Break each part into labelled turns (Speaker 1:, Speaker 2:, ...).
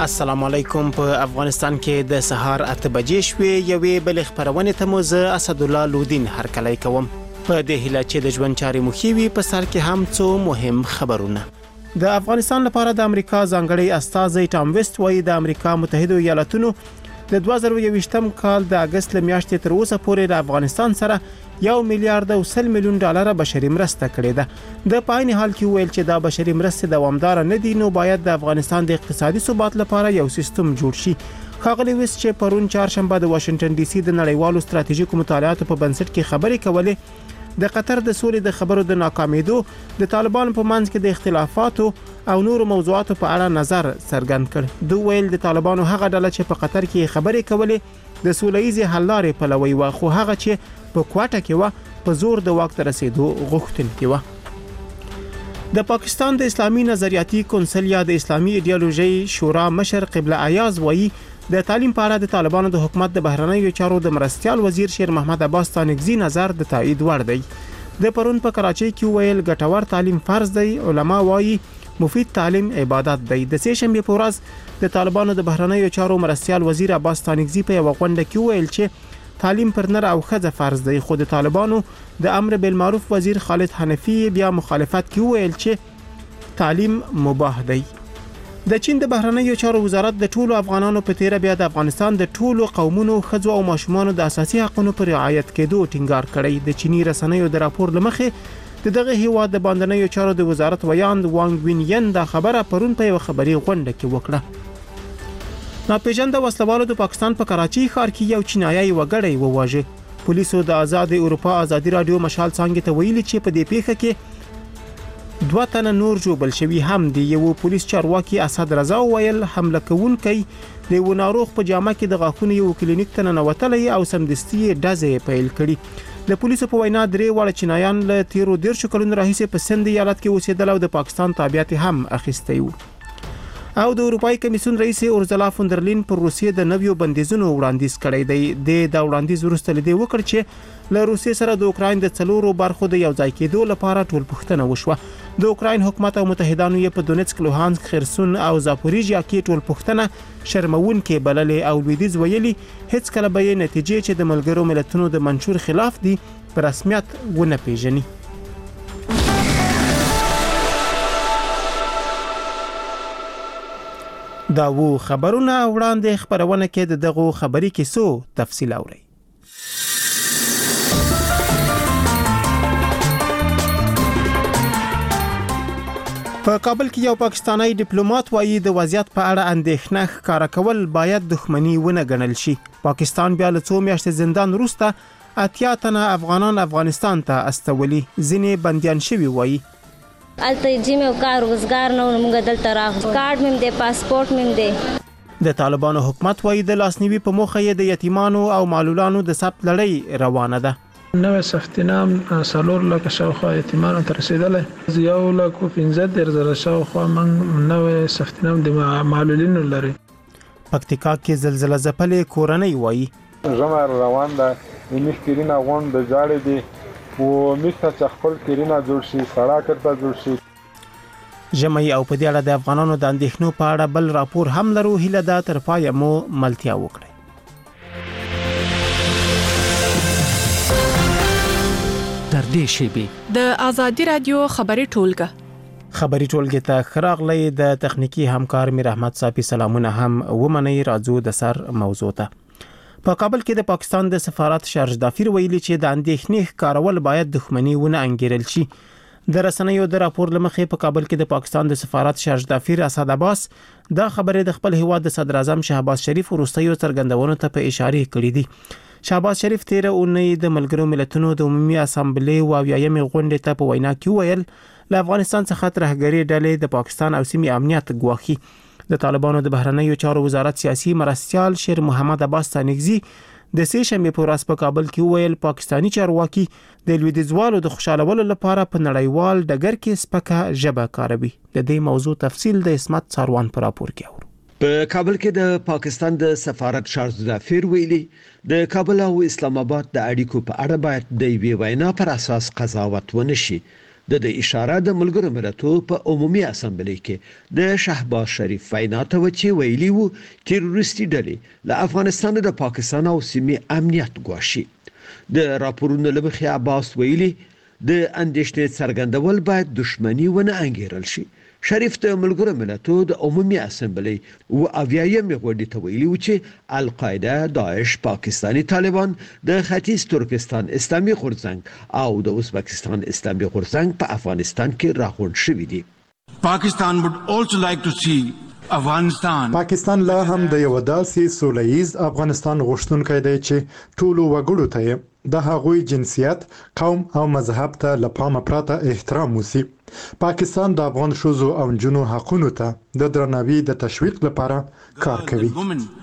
Speaker 1: السلام علیکم. په افغانستان کې د سهار 8 بجې شوې یوې بل خبرونه ته مو زه اسد الله لودین هرکلی کوم. په دې هیله چې د ژوند چارې مخیوي په سر کې هم څو مهم خبرونه. د افغانستان لپاره د امریکا ځانګړی استازی ټام ویسټ وايي د امریکا متحده ایالاتونو د 2021م کال د اگست میاشتې تر اوسه پورې د افغانستان سره $1 میلیارډ او $100 میلیون بشري مرسته کړې ده. د پاین حال کې ویل چې دا بشري مرسته دوامدار نه دي، نو باید د افغانستان د اقتصادي ثبات لپاره یو سیستم جوړ شي. ښاغلي ویسټ چې پرون چهارشنبه د واشنگټن ډي سي د نړیوالو ستراتیژیکو مطالعاتو په بنسټ کې خبرې کولې، د قطر د سولې د خبرو د ناکامیدو، د طالبانو په منځ کې د اختلافاتو او نورو موضوعاتو په اړه نظر څرګند کړ. دوی ویل د طالبانو هغه ډله چې په قطر کې خبرې کولې د سوله‌ییزې حل لارې پلوي و، خو هغه چې په کوټه کې و په زور د واک ته رسیدو غوښتونکي و. د پاکستان د اسلامي نظریاتي کونسل یا د اسلامي ایدئولوژي شورا مشر قبله ایاز وایي د تعلیم په اړه د طالبانو د حکومت د بهرنیو چارو د مرستيال وزیر شیر محمد عباس تانکزي نظر د تایید وړ دی. د پرون په کراچۍ کې ویل ګټور تعلیم فرض دی. علما وایي مفید تعلیم عبادت دی. د سه شنبه په ورځ د طالبانو د بهرنیو چارو مرستيال وزیر عباس تانکزي په یو غونډه کې ویل چې تعلیم پر نر او ښځه فرض دی، خو د طالبانو د امر بالمعروف وزیر خالد حنفي بیا مخالفت کې ویل چې تعلیم مباح دی. د چین د بهرنیو چارو وزارت د ټولو افغانانو په تیره بیا د افغانستان د ټولو قومونو، ښځو او ماشومانو د اساسي حقوقو پر رعایت کېدو ټینګار کړی. د چینی رسنیو د راپور لمخې دغه هیواد د باندنیو چارو د وزارت ویاند وانګ وینین دا خبره پرون په یو خبري غونډه کې وکړه. ناپېژانده وسلوالو د پاکستان په کراچۍ ښار کې یو چینایي وګړی وواژه. پولیسو د آزاد اروپا ازادي رادیو مشال څنګه ته ویلي چې په دې پیښه کې 2 تنه نور جوړ شوي هم دي. یو پولیس چارواکي اسد رضا ویل حمله کوونکی د یو ناروغ په جامه کې د غاښونو یو کلینیک ته ننوتلی او سمدستي ډزې پیل کړي. د پولیسو په وینا 3 وړ چینایان له 13 کلونو راهیسې په سند ایالت کې اوسېدل او د پاکستان تابعیت هم اخیستی وو. او د اروپای کمیسیون رئیس اورزلا فوندرلین پر روسیې د نویو بندیزونو وړاندیز کړی دی. د وړاندیز وروسته لیدي وکړ چې له روسیې سره د اوکراین د 4 برخو د یو ځای کېدو لپاره ټول پوښتنه وشوه. د اوکراین حکومت او متحدانو یې په دونیتسک، لوهانسک، خرسون او زاپوریژیا کې ټول پوښتنه شرمونکې بللې او لویدیځ ویلي هیڅ کله به نتیجې چې د ملګرو ملتونو د منشور خلاف دي په رسمیت ونه پیژني. دا وو خبرونه وړاندې خبرونه کې د دغه خبري کیسو تفصیل اوري. په کابل کې یو پاکستانی ډیپلوماټ وايي د وضعیت په اړه اندېښنه ښکاره کول باید دښمنی ونه ګڼل شي. پاکستان بیا له 2 میاشتې زندان وروسته 80 تنه افغانان افغانستان ته استولي. ځینې بنديان شوي وایي
Speaker 2: الته جیم او کار روزګار نه موږ دلته راغلو، کارت مم دی، پاسپورت مم دی.
Speaker 1: د طالبانو حکومت وايي د لاسنیوي په موخه یې د یتیمانو او معلولانو د ثبت لړۍ روانه ده.
Speaker 3: نوې سفتینام 4 لکه شاوخوا یتیمانو ته رسیدلې، 1,15,000 شاوخوا موږ نوې سفتینام د معلولینو لري.
Speaker 1: پکتیکا کې زلزلہ ځپلې کورنۍ وايي
Speaker 4: زموږ روان ده مش کیرینه غون د جاړې دي و میسته چې خپل کیرینه جوړ شي، سړک ته جوړ شي.
Speaker 1: ژمی او په دې اړه د افغانانو د اندېښنو په اړه بل راپور هم لرو. هیله ده تر پایه مو ملتیا وکړئ.
Speaker 5: تر دې شیبې
Speaker 6: د آزادي رادیو خبري ټولګه
Speaker 1: ته خراغلی د تخنیکی همکار میر احمد صافی سلامونه هم ومني. راځو د سر موضوع ته. په کابل کې د پاکستان د سفارت شارج دافیر ویلي چې د اندېښنې ښکارول باید دښمنی ونه انګیرل شي. د رسنیو د راپور لمخې په کابل کې د پاکستان د سفارت شارج دافیر اسد عباس دا خبره د خپل هیواد د صدر اعظم شهباز شریف وروستیو څرګندونو ته په اشاره کړې دي. شهباز شریف 13 اونۍ د ملګرو ملتونو د عمومي اسامبلې او 20مې غونډې ته په وینا کې ویل له افغانستان څخه ترهګری ډلې د پاکستان او سیمې امنیت ګواښي. د طالبانو د بهرنیو چارو وزارت سیاسي مرستيال شیر محمد عباس تانکزي د سه شنبه په ورځ په کابل کې ویل پاکستانی چارواکي د لویدیځوالو د خوشالولو لپاره په نړیوال ډګر کې سپکه ژبه کاروي. د دې موضوع تفصیل د اسمت څاروان پر راپور کې اورو.
Speaker 5: په کابل کې د پاکستان د سفارت شارج دافیر ویلي د کابل او اسلام آباد د اړیکو په اړه باید د وینا پر اساس قضاوت ونشي. د اشاره د ملګرو ملتونو په عمومي اسامبلې کې د شهباز شریف وینا ته وچی ویلي وو تروریستي ډلې له افغانستان د پاکستان او سیمې امنیت ګواښي. د راپورونو لمخې عباس ویلي د اندېښنې څرګندول باید دښمني ونه انګیرل شي. شریف د ملګرو ملتونو د عمومي اسامبلې او اویایم غونډې ته ویلي و چې القاعده، داعش، پاکستانی طالبان، د ختیځ ترکستان اسلامي غورځنګ او د ازبکستان اسلامي غورځنګ په افغانستان کې راغونډ شوي دي.
Speaker 7: Pakistan would also like to see
Speaker 8: پاکستان لا هم د یو داسې سولهییز افغانستان غوښتونکی دی چې ټولو وګړو ته د هغوی جنسیت، قوم او مذهب ته له پامه پرته احترام وسی. پاکستان د افغان ښځو او نجونو حقونو ته د درناوي د تشویق لپاره کار کوي.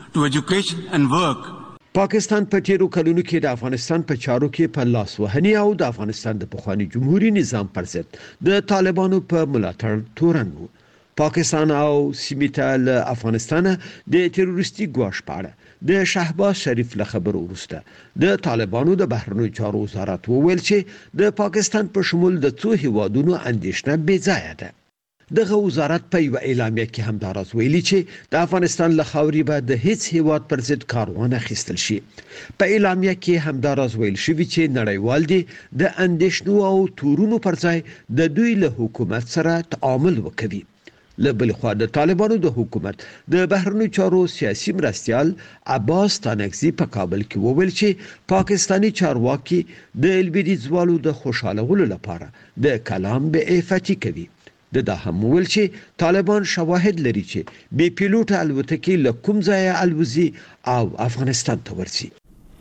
Speaker 5: پاکستان په تیرو کلونو کې د افغانستان په چارو کې په لاس وهني او د افغانستان د پخواني جمهوریت نظام پر ضد د طالبانو په ملاتړ تورن وو. پاکستان او سیمې ته له افغانستان د تروریستي ګواښ په اړه د شهباز شریف له خبرو وروسته د طالبانو د بهرنیو چارو وزارت وویل چې د پاکستان په شمول د څو هیوادونو اندېښنه بې ځایه ده. دغه وزارت په یو اعلامیه کې هم دا راز ویلي چې د افغانستان له خاورې به د هیڅ هیواد پر ضد کاروان اخیستل شي. په اعلامیه کې هم دا راز ویل شوی چې نړیوال دي د اندېښنو او تورونو پر ځای د دوی له حکومت سره تعامل وکړي. له بل خوا د طالبانو د حکومت د بهرنیو چارو سیاسي مرستیال عباس تانکزي په کابل کې وویل چې پاکستانی چارواکي د لویدیځوالو د خوشالولو لپاره د کلام به عفتی کوي. دا هم ویل چې طالبان شواهد لري چې بې پیلوټ الوتکې له کوم ځای الوزي او افغانستان ته ورسي.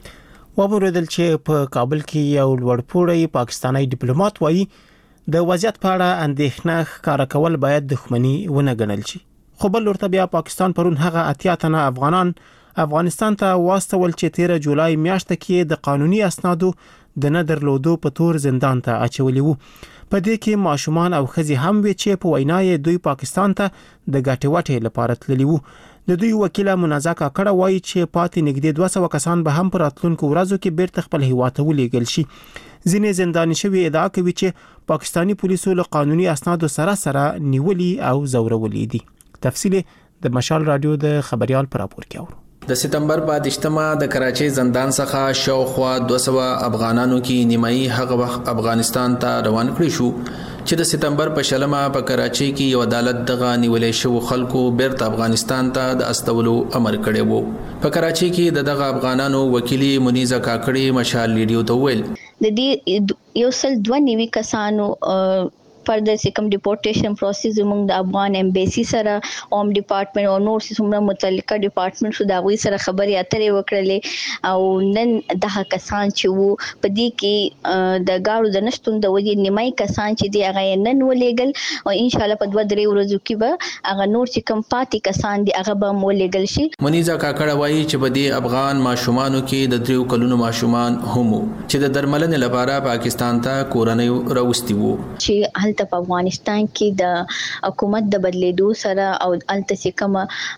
Speaker 1: وبوردل چې په کابل کې یو لوړپوړی پاکستانی ډیپلوماټ وایي د وضعیت په اړه اندېښنه ښکاره کول باید دښمنی ونه ګڼل شي. خو بل ورته بیا پاکستان پرون هغه 80 تنه افغانان افغانستان ته واستول چې 13 جولای میاشت کې د قانوني اسنادو د نه درلودو په تور زندان ته اچولي وو. په دې کې ماشومان او ښځې هم وي چې په وینا یې دوی پاکستان ته د ګټې وټې لپاره تللي وو. د دوی وکیل منازع کاکړه وایي چې پاتې نږدې 200 کسان به هم پر راتلونکو ورځو کې بیرته خپل هیواد ته ولېږل شي. ځینې زنداني شوي ادعا کوي چې پاکستانی پولیسو له قانوني اسنادو سره نیولي او زورولي دي. تفصیل د مشال رادیو د خبريال پر راپور کې اورو.
Speaker 9: د سپتمبر په 28 د کراچۍ زندان څخه شاوخوا 200 افغانانو کې نیمایي هغه وخت افغانستان ته روان کړی شو چې د سپتمبر په شلمه په کراچۍ کې یو عدالت دغه نیولې شو خلکو بیرته افغانستان ته د استولو امر کړی وو. په کراچۍ کې دغه افغانانو وکیلی منیزه کاکړي مشال لیډیو ته ویل
Speaker 10: د دې یو سل 2 کسانو پر د سیکم ډیپورټیشن پروسس موږ د افغان ایمبیسی سره اوم ډپارټمنټ او نور څومره متعلقه ډپارټمنټ شو دا غوي سره خبرې اترې وکړلې او نن دغه کسان چې وو په دې کې د گاړو د نشټون د وجې نیمای کسان چې دی هغه نن ولېګل او ان شاء الله په 2-3 ورځو کې به هغه نور چې کم پاتې کسان دی هغه به ولېګل شي.
Speaker 9: منیزه کاکړه وایي چې په دې افغان ماشومانو کې د 3 کلونو ماشومان هم چې د درملنې لپاره پاکستان ته کورنۍ راوستي وو
Speaker 10: چې په افغانستان کې د حکومت د بدلیدو سره او الته کوم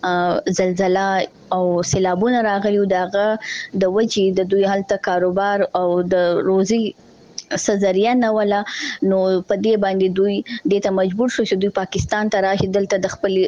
Speaker 10: زلزلہ او سیلابونه راغلیو داغه د وجې د دوی هلته کاروبار او د روزي سزریه نه ولا نو په دې باندې دوی د ته مجبور شو چې دوی پاکستان ته راشي دلته د خپل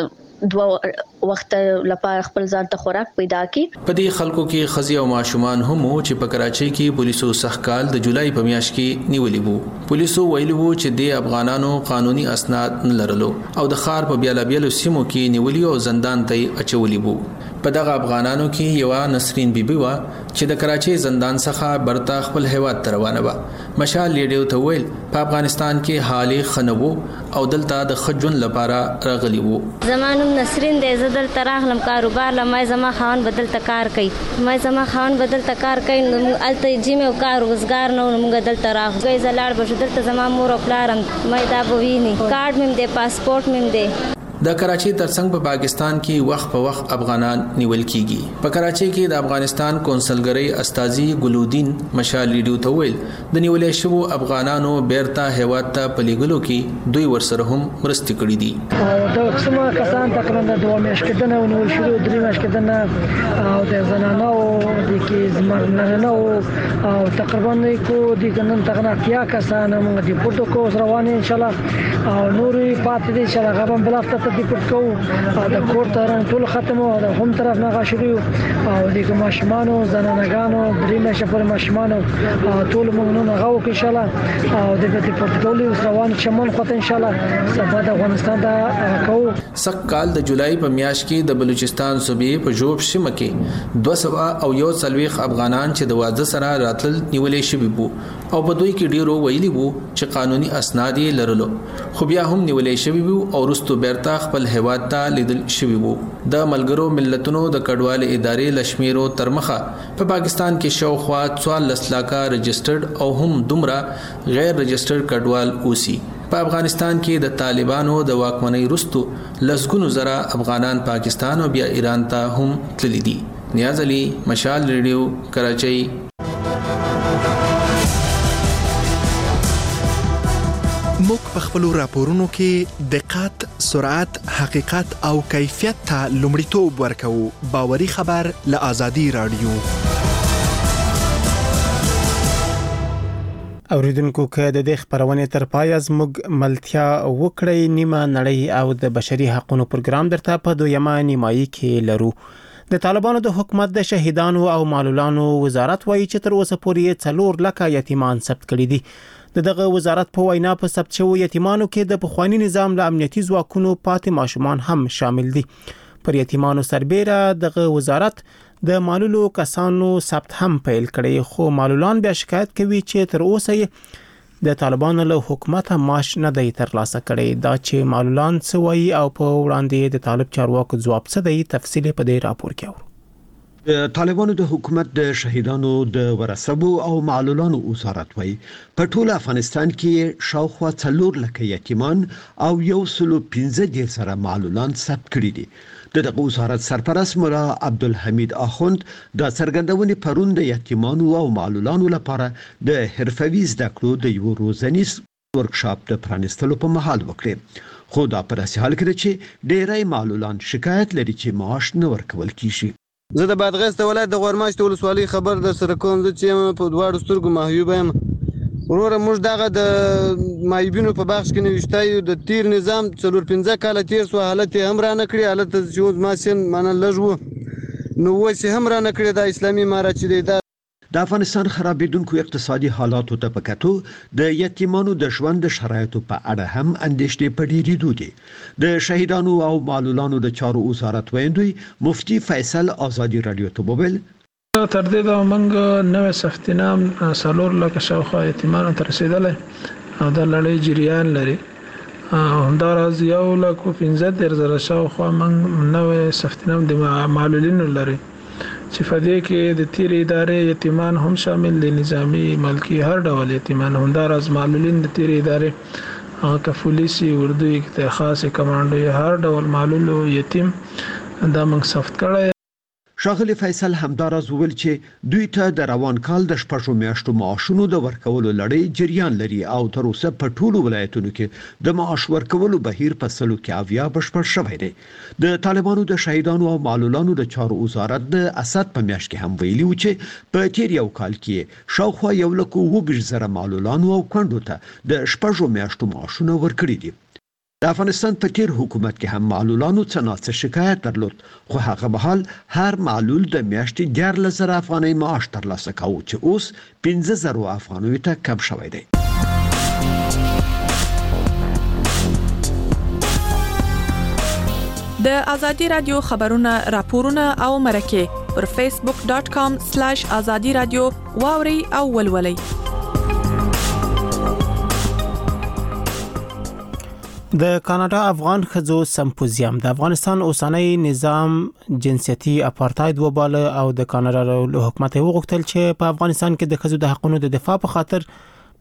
Speaker 10: 2 وخت لپاره خپل ځان ته خوراک پیدا کړي.
Speaker 9: په دې خلکو کې خزي او ماشومان هم چې په کراچۍ کې پولیسو سخکال د جولای په میاشت کې نیولي وو. پولیسو ویلي وو چې د افغانانو قانوني اسناد نه لرلو او د خار په بیلابیلو سیمو کې نیولي او زندان ته اچولي وو. په دغه افغانانو کې یو نسرین بیبي وا چې د کراچۍ زندان څخه برتا خپل هیواد ته روانه و. مشال لیډیو ته ویل په افغانستان کې حالي خنوو او دلته د خجون لپاره راغلي وو.
Speaker 2: زمانم نسرین دې زدل تراغلم کاروبار لمای زما خان بدل تکار کوي مې زما خان بدل تکار کوي نو الته جیمه کار روزګار نو موږ دل تراغ گئی زلاړ بشو دلته زما مور او پلارم مې دا بوینی کارت مې دې پاسپورت مې دې.
Speaker 9: د کراچي ترڅنګ په پاکستان کې وخت په وخت افغانان نیول کیږي. په کراچي کې د افغانستان کونسلګری استاذي ګلودین مشال ریډیو ته ویل د نیول شوو افغانانو بیرته هیواد ته پلیګلو کې دوی ورسره هم مرستې کړې دي.
Speaker 11: دا څومره کسان تقریبا د 2 میاشتې کېدنه او نیول شوي 3 میاشتې کېدنه او د زنانو د کې زمرنانو او تقریبا کو د ګنن تغنا کیا کسان موږ د پورتو کو روان ان شاء الله او نوري پاتې دي چې هغه هم بلافته ته د پورت کو د کور تران ټول ختمو او د هم طرف نه غاشري او د ماشمانو زنانګانو 3 میاشتې پر ماشمانو ټول موږ نه غو ان شاء الله او د پورت ټول روان شمول خو ان شاء الله سبا د افغانستان دا کو
Speaker 9: سک کال د جولای په میاشت کې د بلوچستان صوبې په جوب شمه کې 241 افغانان چې د واده سره راتل نیولې شوي وو او په دوی کې ډیرو ویلي وو چې قانوني اسناد یې لرلو خو بیا هم نیولې شوي وو او وروسته بیرته خپل هیواد ته لیدل شوي وو. د ملګرو ملتونو د کډوال ادارې لشمیرو ترمخه په پاکستان کې شاوخوا 44 لاکه رجسټرډ او هم دومره غیر رجسټرډ کډوال اوسي. په افغانستان کې د طالبانو د واکمنۍ وروسته لسګونو زره افغانان پاکستان او بیا ایران ته هم تللي دي. نیاز علي، مشال ریډیو، کراچۍ.
Speaker 12: موږ په خپل راپورونو کې دقت، سرعت، حقیقت او کیفیت ته لومړیتوب ورکوو. باوري خبر له آزادي رادیو.
Speaker 1: اوریدونکو که د دې خبرونه تر پای زموږ ملتیا وکړی نیمه نړۍ او د بشري حقوقو پروګرام درته په دویمه نیمایي کې لرو. د طالبانو د حکومت د شهیدانو او معلولانو وزارت وایي چې تر اوسه پورې 4 لکه یتیمان ثبت کړي دي. دغه وزارت په وینا په ثبت شوو یتیمانو کې د پخوانی نظام له امنیتي ځواکونو پاتې ماشومان هم شامل دي. پر یتیمانو سربېره دغه وزارت د معلولو کسانو ثبت هم پیل کړي خو معلولان بیا شکایت کوي چې تر اوسه د طالبانو له حکومت معاش نه دی ترلاسه کړي. دا چې معلولان سوي او په وړاندې د طالب چارواکو ځواب څه دی تفصیل په دې راپور کې اورو.
Speaker 5: د طالبانو د حکومت د شهیدانو د ورثبو او معلولانو وزارت وایي په ټول افغانستان کې شاوخوا 4 لکه یتیمان او 115 سره معلولان ثبت کړي دي. دغه وزارت سرپرست مولا عبدالحمید اخوند د څرګندونې پرون د یتیمانو او معلولانو لپاره د حرفوي زده کړو د یو روزنیز ورکشاپ د پرانستلو په مهال وکړي. خو دا پر اساس حال کړي چې ډېری معلولان شکایت لري چې معاش نه ورکول کیږي.
Speaker 13: زه د بادغیس ولایت د غورماشت ولسوالۍ خبر در سره کوم چې په دواړو سترګو محجوب یم. وروره موږ دغه د مایبینو په بخش کې نوښتایو د تیر نظام 4-5 کال تیر سو حالت هم را نه کړی حالت چې ما سین معنی لږ نو وسه هم را نه کړی د اسلامي امارات چې
Speaker 5: د افغانستان خرابېدونکو اقتصادي حالاتو ته پکاتو د یتیمانو د ژوند شرایطو په اړه هم اندېښنې پدېدې دي. د شهیدانو او معلولانو د چارو وزارت ویندوی مفتی فیصل آزادي رادیو ته وویل
Speaker 3: تر دې دا موږ نوې سفتینام 4 لکه شاوخوا یتیمانو ته رسیدلې او د لړۍ جریان لري. همداراز 1,15,000 شاوخوا موږ نوې سفتینام د معلولینو لري چې په دې کې د تیر ادارې یتیمان هم شامل دي، نظامی ملکی هر ډول یتیمان. همداراز معلولین د تیر ادارې که پولیسي اردو کې خاصه کمانډو هر ډول معلول یتیم دا موږ ثبت کړی.
Speaker 5: شاغلی فیصل همداراز وویل چې دوی ته د روان کال د 6 میاشتو معاشونو د ورکولو لړۍ جریان لري او تر اوسه په ټولو ولایتونو کې د معاش ورکولو بهیر په سلو کې اویا بشپړ شوی دی. د طالبانو د شهیدانو او معلولانو د چارو وزارت د اسد په میاشت کې هم ویلي و چې په تیر یو کال کې شاوخوا 1,20,000 معلولانو او کندو ته د 6 میاشتو معاشونه ورکړي دي. د افغانستان په تیر حکومت کې هم معلولانو څه شکایت درلود خو هغه به حال هر معلول د میاشتې 14,000 افغانۍ معاش ترلاسه کاوه چې اوس 15,000 افغانۍ ته کم شوی دی.
Speaker 6: د آزادي رادیو خبرونه راپورونه او مرکه پر facebook.com/azadi radio واوري او ولولي.
Speaker 1: د کاناډا افغان ښځو سمپوزیم د افغانستان اوسنۍ نظام جنسیتي اپارټاید وباله او د کاناډا له حکومت وغوښتل چې په افغانستان کې د ښځو د حقوقو د دفاع په خاطر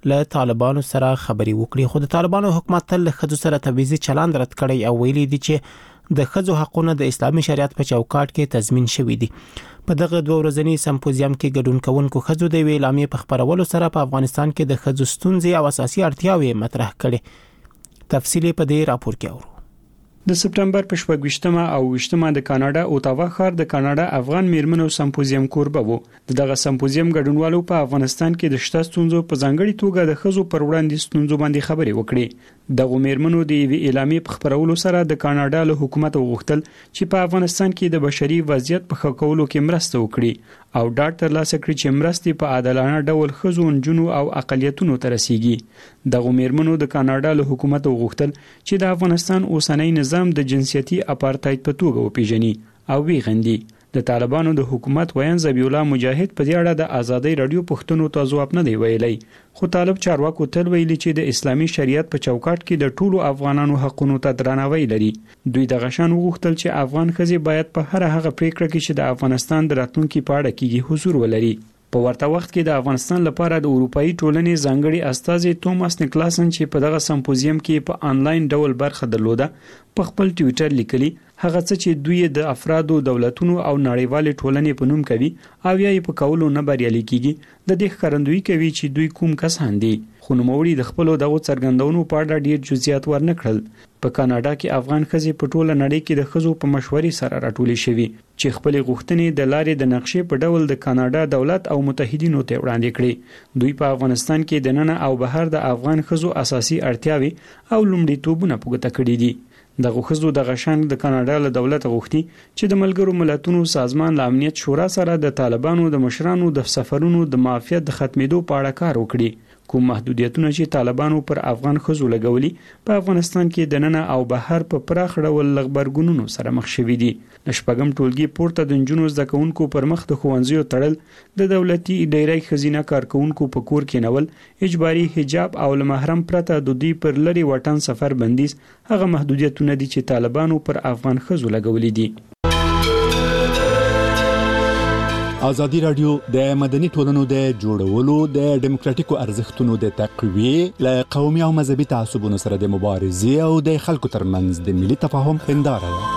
Speaker 1: له طالبانو سره خبري وکړي. خو د طالبانو حکومت تل له ښځو سره تبعیضي چلند رد کړی او ویلي دي چې د ښځو حقونه د اسلامي شریعت په چوکاټ کې تضمین شوي دي. په دغه 2 ورځنی سمپوزیم کې ګډون کوونکو ښځو د اعلامیې په خبرولو سره په افغانستان کې د ښځو ستونزې او اساسي اړتیاوې مطرح کړي. تفصیل په دې راپور کې اورو.
Speaker 14: د سپټمبر په 28مه او 28مه د کاناډا اوټاوا ښار د کاناډا افغان میرمنو سمپوزیم کوربه وو. دغه سمپوزیم ګډونوالو په افغانستان کې د شته ستونزو په ځانګړي توګه د ښځو پر وړاندې ستونزو باندې خبرې وکړې. دغه میرمنو د اعلامیې په خبرولو سره د کاناډا له حکومت غوښتل چې په افغانستان کې د بشري وضعیت په ښه کولو کې مرسته وکړي او ډاډ ترلاسه کړي چې مرستې په عادلانه ډول ښځو، نجونو او اقلیتونو ته رسیږي. دغه میرمنو د کاناډا له حکومت غوښتل چې د افغانستان اوسنۍ نظام د جنسیتي اپارټایډ په توګه وپیژني او ویغندي. د طالبانو د حکومت ویان ذبیح الله مجاهد په دې اړه د آزادۍ رادیو پښتنو ته ځواب نه دی ویلی. خو طالب چارواکو تل ویلي چې د اسلامي شریعت په چوکاټ کې د ټولو افغانانو حقونو ته درناوی لري. دوی د غشان وغوښتل چې افغان ښځې باید په هر هغه پریکړه کې چې د افغانستان د راتلونکي په اړه کېږي حضور ولري. په ورته وخت کې د افغانستان لپاره د اروپאי ټولنې ځانګړي استازي توماس نیکلاسن چې په دغه سمپوزیم کې په انلاین ډول برخه درلوده په خپل ټوئیټر لیکلي هغه څه چې دوی د افرادو، دولتونو او نړیوال ټولنې په نوم کوي او یا یې په کولو نه بریالي کیږي د دې ښکارندویي کوي چې دوی کوم کسان دي. خو نوموړي د خپل دغه څرګندونو په اړه ډیر جزئیات ورنکړل. په کاناډا کې افغان ښځې په ټوله نړۍ کې د ښځو په مشورې سره راټولې شوي چې خپل غوښتنې د لارې د نقشې په ډول د کاناډا دولت او متحدینو ته وړاندې کړي. دوی په افغانستان کې د نن او بهر د افغان ښځو اساسي اړتیاوې او لومړیتوبونه په ګوته کړي دي. دغه ښځو د غشان د کاناډا له دولت غوښتي چې د ملګرو ملتونو سازمان له امنیت شورا سره د طالبانو د مشرانو د سفرونو د معافیت د ختمېدو په اړه کار وکړي. کوم محدودیتونه چې طالبانو پر افغان ښځو لګولي په افغانستان کې د نن او بهر په پراخ ډول لغبرګونونو سره مخ شوي دي. د شپږم ټولګي پورته د نجونو زده کوونکو پر مخ د ښوونځیو تړل، د دولتي ډیری ښځینه کارکونکو په کور کې نول، اجباري حجاب او له محرم پرته د دوی پر لري وطن سفر بندیز هغه محدودیتونه دي چې طالبانو پر افغان ښځو لګولي دي.
Speaker 15: ازادي رادیو د مدني ټولنو د جوړولو، د ډیموکراتیکو ارزښتونو د تقویې، له قومي او مذهبي تعصبونو سره د مبارزې او د خلکو ترمنځ د ملي تفاهم هنداره ده.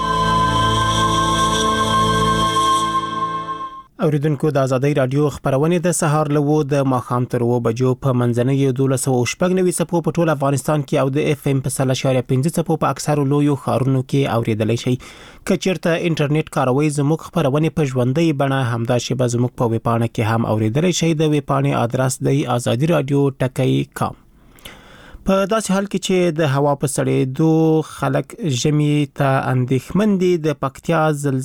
Speaker 1: اوریدونکو د ازادي رادیو خبرونه د سهار لوو د ماخام تر 2 بجو په منځنۍ 1290 صفو په ټول افغانستان کې او د اف ام په 0.5 صفو په اکثر لویو ښارونو کې اوریدلای شي. کچیرته انټرنیټ کاروي زموږ خبرونه په ژوندۍ بڼه همدا شی زموږ په ویبپاڼه کې هم اوریدلای شي. د ویبپاڼې ادرس دی azadiradiotakai.com. په داسې حال کې چې د هوا په سړېدو خلک ژمي ته اندېښمن دي، د پکتیکا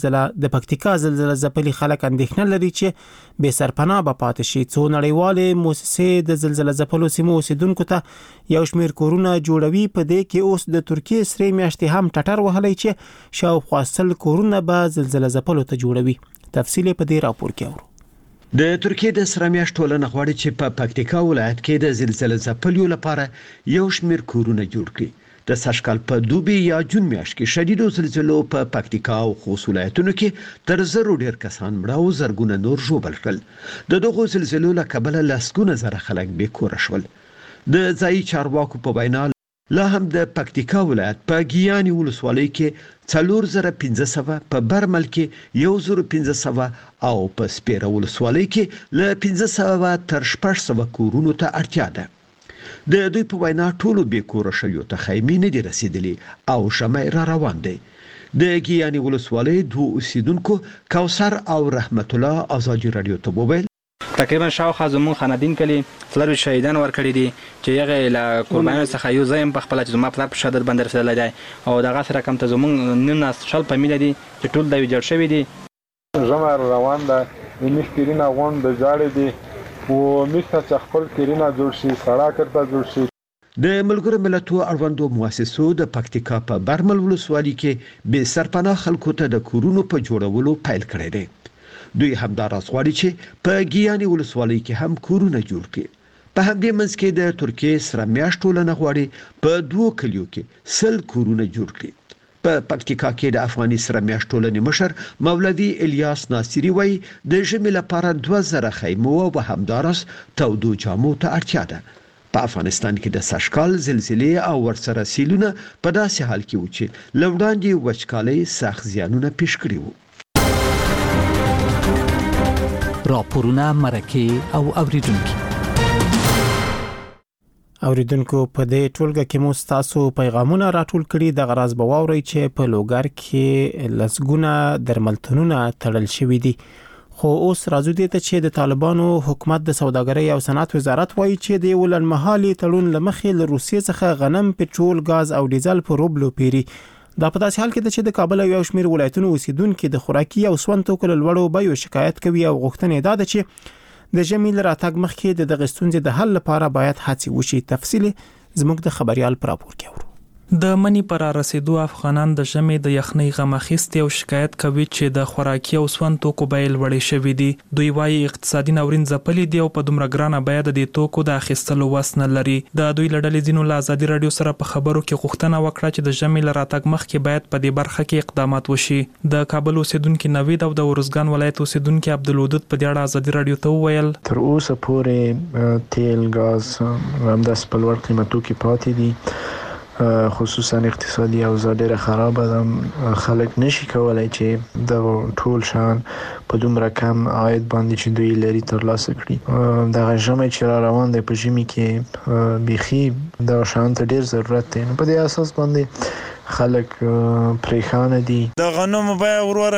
Speaker 1: زلزلہ ځپلي خلک اندېښنه لري چې بې سرپناه به پاتې شي. څو نړیوالې مؤسسې د زلزلہ ځپلو سیمو اوسیدونکو ته یو شمېر کورونه جوړوي. په دې کې اوس د ترکیې سرې میاشتې هم ټټر وهلی چې شاوخوا 100 کورونه به زلزلہ ځپلو ته جوړوي. تفصیل په دې راپور کې اورو.
Speaker 5: د ترکیې د سره میاشت ټولنه غواړي چې په پکتیکا ولایت کې د زلزلې ځپلو لپاره یو شمېر کورونه جوړ کړي. د سږکال په دوبي یا جون میاشت کې شدیدو زلزلو په پکتیکا او خوست ولایتونو کې تر 100 ډیر کسان مړه او زرګونه نور ژوبل کړل. د دغو زلزلو له کبله لسګونه زره خلک بې کوره شول. د ځایي چارواکو په وینا لا هم د پکتیکا ولایت په ګیانی ولسوالۍ کې 4500 په برمل کې 1500 او په سپیره ولسوالۍ کې له 500 تر 600 کورونو ته اړتیا ده. د دوی په وینا ټولو بې کوره شویو ته خیمې نه دي رسیدلي او شمع را روان دی. د ګیانی ولسوالۍ دوه اوسیدونکو کوثر او رحمت الله ازادي رادیو ته وویل
Speaker 16: تقریبا شاوخوا زمون خاندین کلی فلر شهیدان ورکړي دي چې هغه له قربانیانو څخه یو ځایم په خپل چې زما په شهادت باندې رسیدلی دی او دغه سره کم ته زمون نن شل په میله دي چې ټول د ویجړ شوی دي.
Speaker 4: ژمه روان ده مش کیرینه غون د جاړې دي او میسته چې خپل کیرینه جوړ شي سړا کرتا جوړ شي.
Speaker 5: د ملګرو ملتونو اړوندو مؤسسو د پکتیکا په برمل ولسوالۍ کې بې سرپناه خلکو ته د کورونو په جوړولو پیل کړی دی. دوی همداراز غواړي چې په ګیانی ولسوالۍ کې هم کورونه جوړ کړي. په همدې منځ کې د ترکیې سره میاشت ټولنه غواړي په 2 کلیو کې 100 کورونه جوړ کړي. په پکتیکا کې د افغاني سره میاشت ټولنې مشر مولوي الیاس ناصری وایي د ژمي لپاره 2000 خیمو او همداراز تودو جامو ته اړتیا ده. په افغانستان کې د سشکال زلزلې او ورسره سیلونه په داسې حال کې و چې لوړاندې وچکالۍ سخت زیانونه پیښ کړي وو.
Speaker 17: راپورونه مرکه او اوریدونکو
Speaker 1: په دې ټولګه کې مو تاسو پیغامونه راټول کړي د غراض بواوري چې په لوګر کې لسګونه درملتونونه تړل شوې دي. خو اوس راځو دې ته چې د طالبانو حکومت د سوداګرۍ او صنعت وزارت وایي چې د ولنمحالي تړون لمخې له روسیې څخه غنم، پټرول، غاز او ډیزل په روبلو پیري. دا په داسې حال کې چې د کابل او یو شمېر ولایتونو اوسیدونکو د خوراکي او سون توکو له لوړو بیو شکایت کوي او غوښتنې ده چې د ژمي له راتګ مخکې د دغه ستونزې د حل لپاره باید هڅې وشي. تفصیل زموږ د خبريال پر راپور کې اورو.
Speaker 18: د منی پر رسیدو افغانان د ژمي د یخنۍ غم اخیستي او شکایت کوي چې د خوراکي او سون توکو بیل وړي شوې دي. دوی وايي اقتصادي ناورین ځپلي دي او په دومره ګرانه بیه د دې توکو د اخیستلو وس نه لري. د دوی لړلې ځینو له ازادي رادیو سره په خبرو کې غوښتنه وکړه چې د ژمي له راتګ مخکې باید په دې برخه کې اقدامات وشي. د کابل اوسیدونکو نوید او د ورزګان ولایت اوسیدونکو عبدالودود په دې اړه ازادي رادیو ته وویل
Speaker 19: تر اوسه پورې تیل، غاز همداسې په لوړ قیمتو کې پاتې دي. خصوصا اقتصادي اوضاع ډیره خراب ده. خلک نشي کولای چې د ټول شان په دومره کم عاید باندې چې دوی لري ترلاسه کړي. د ژمي چې را روان دی په ژمي کې بيخي د شان ته ډیر ضرورت دی. په دې اساس باندې خلک پریخانه دي.
Speaker 20: د غنمو بیه وروره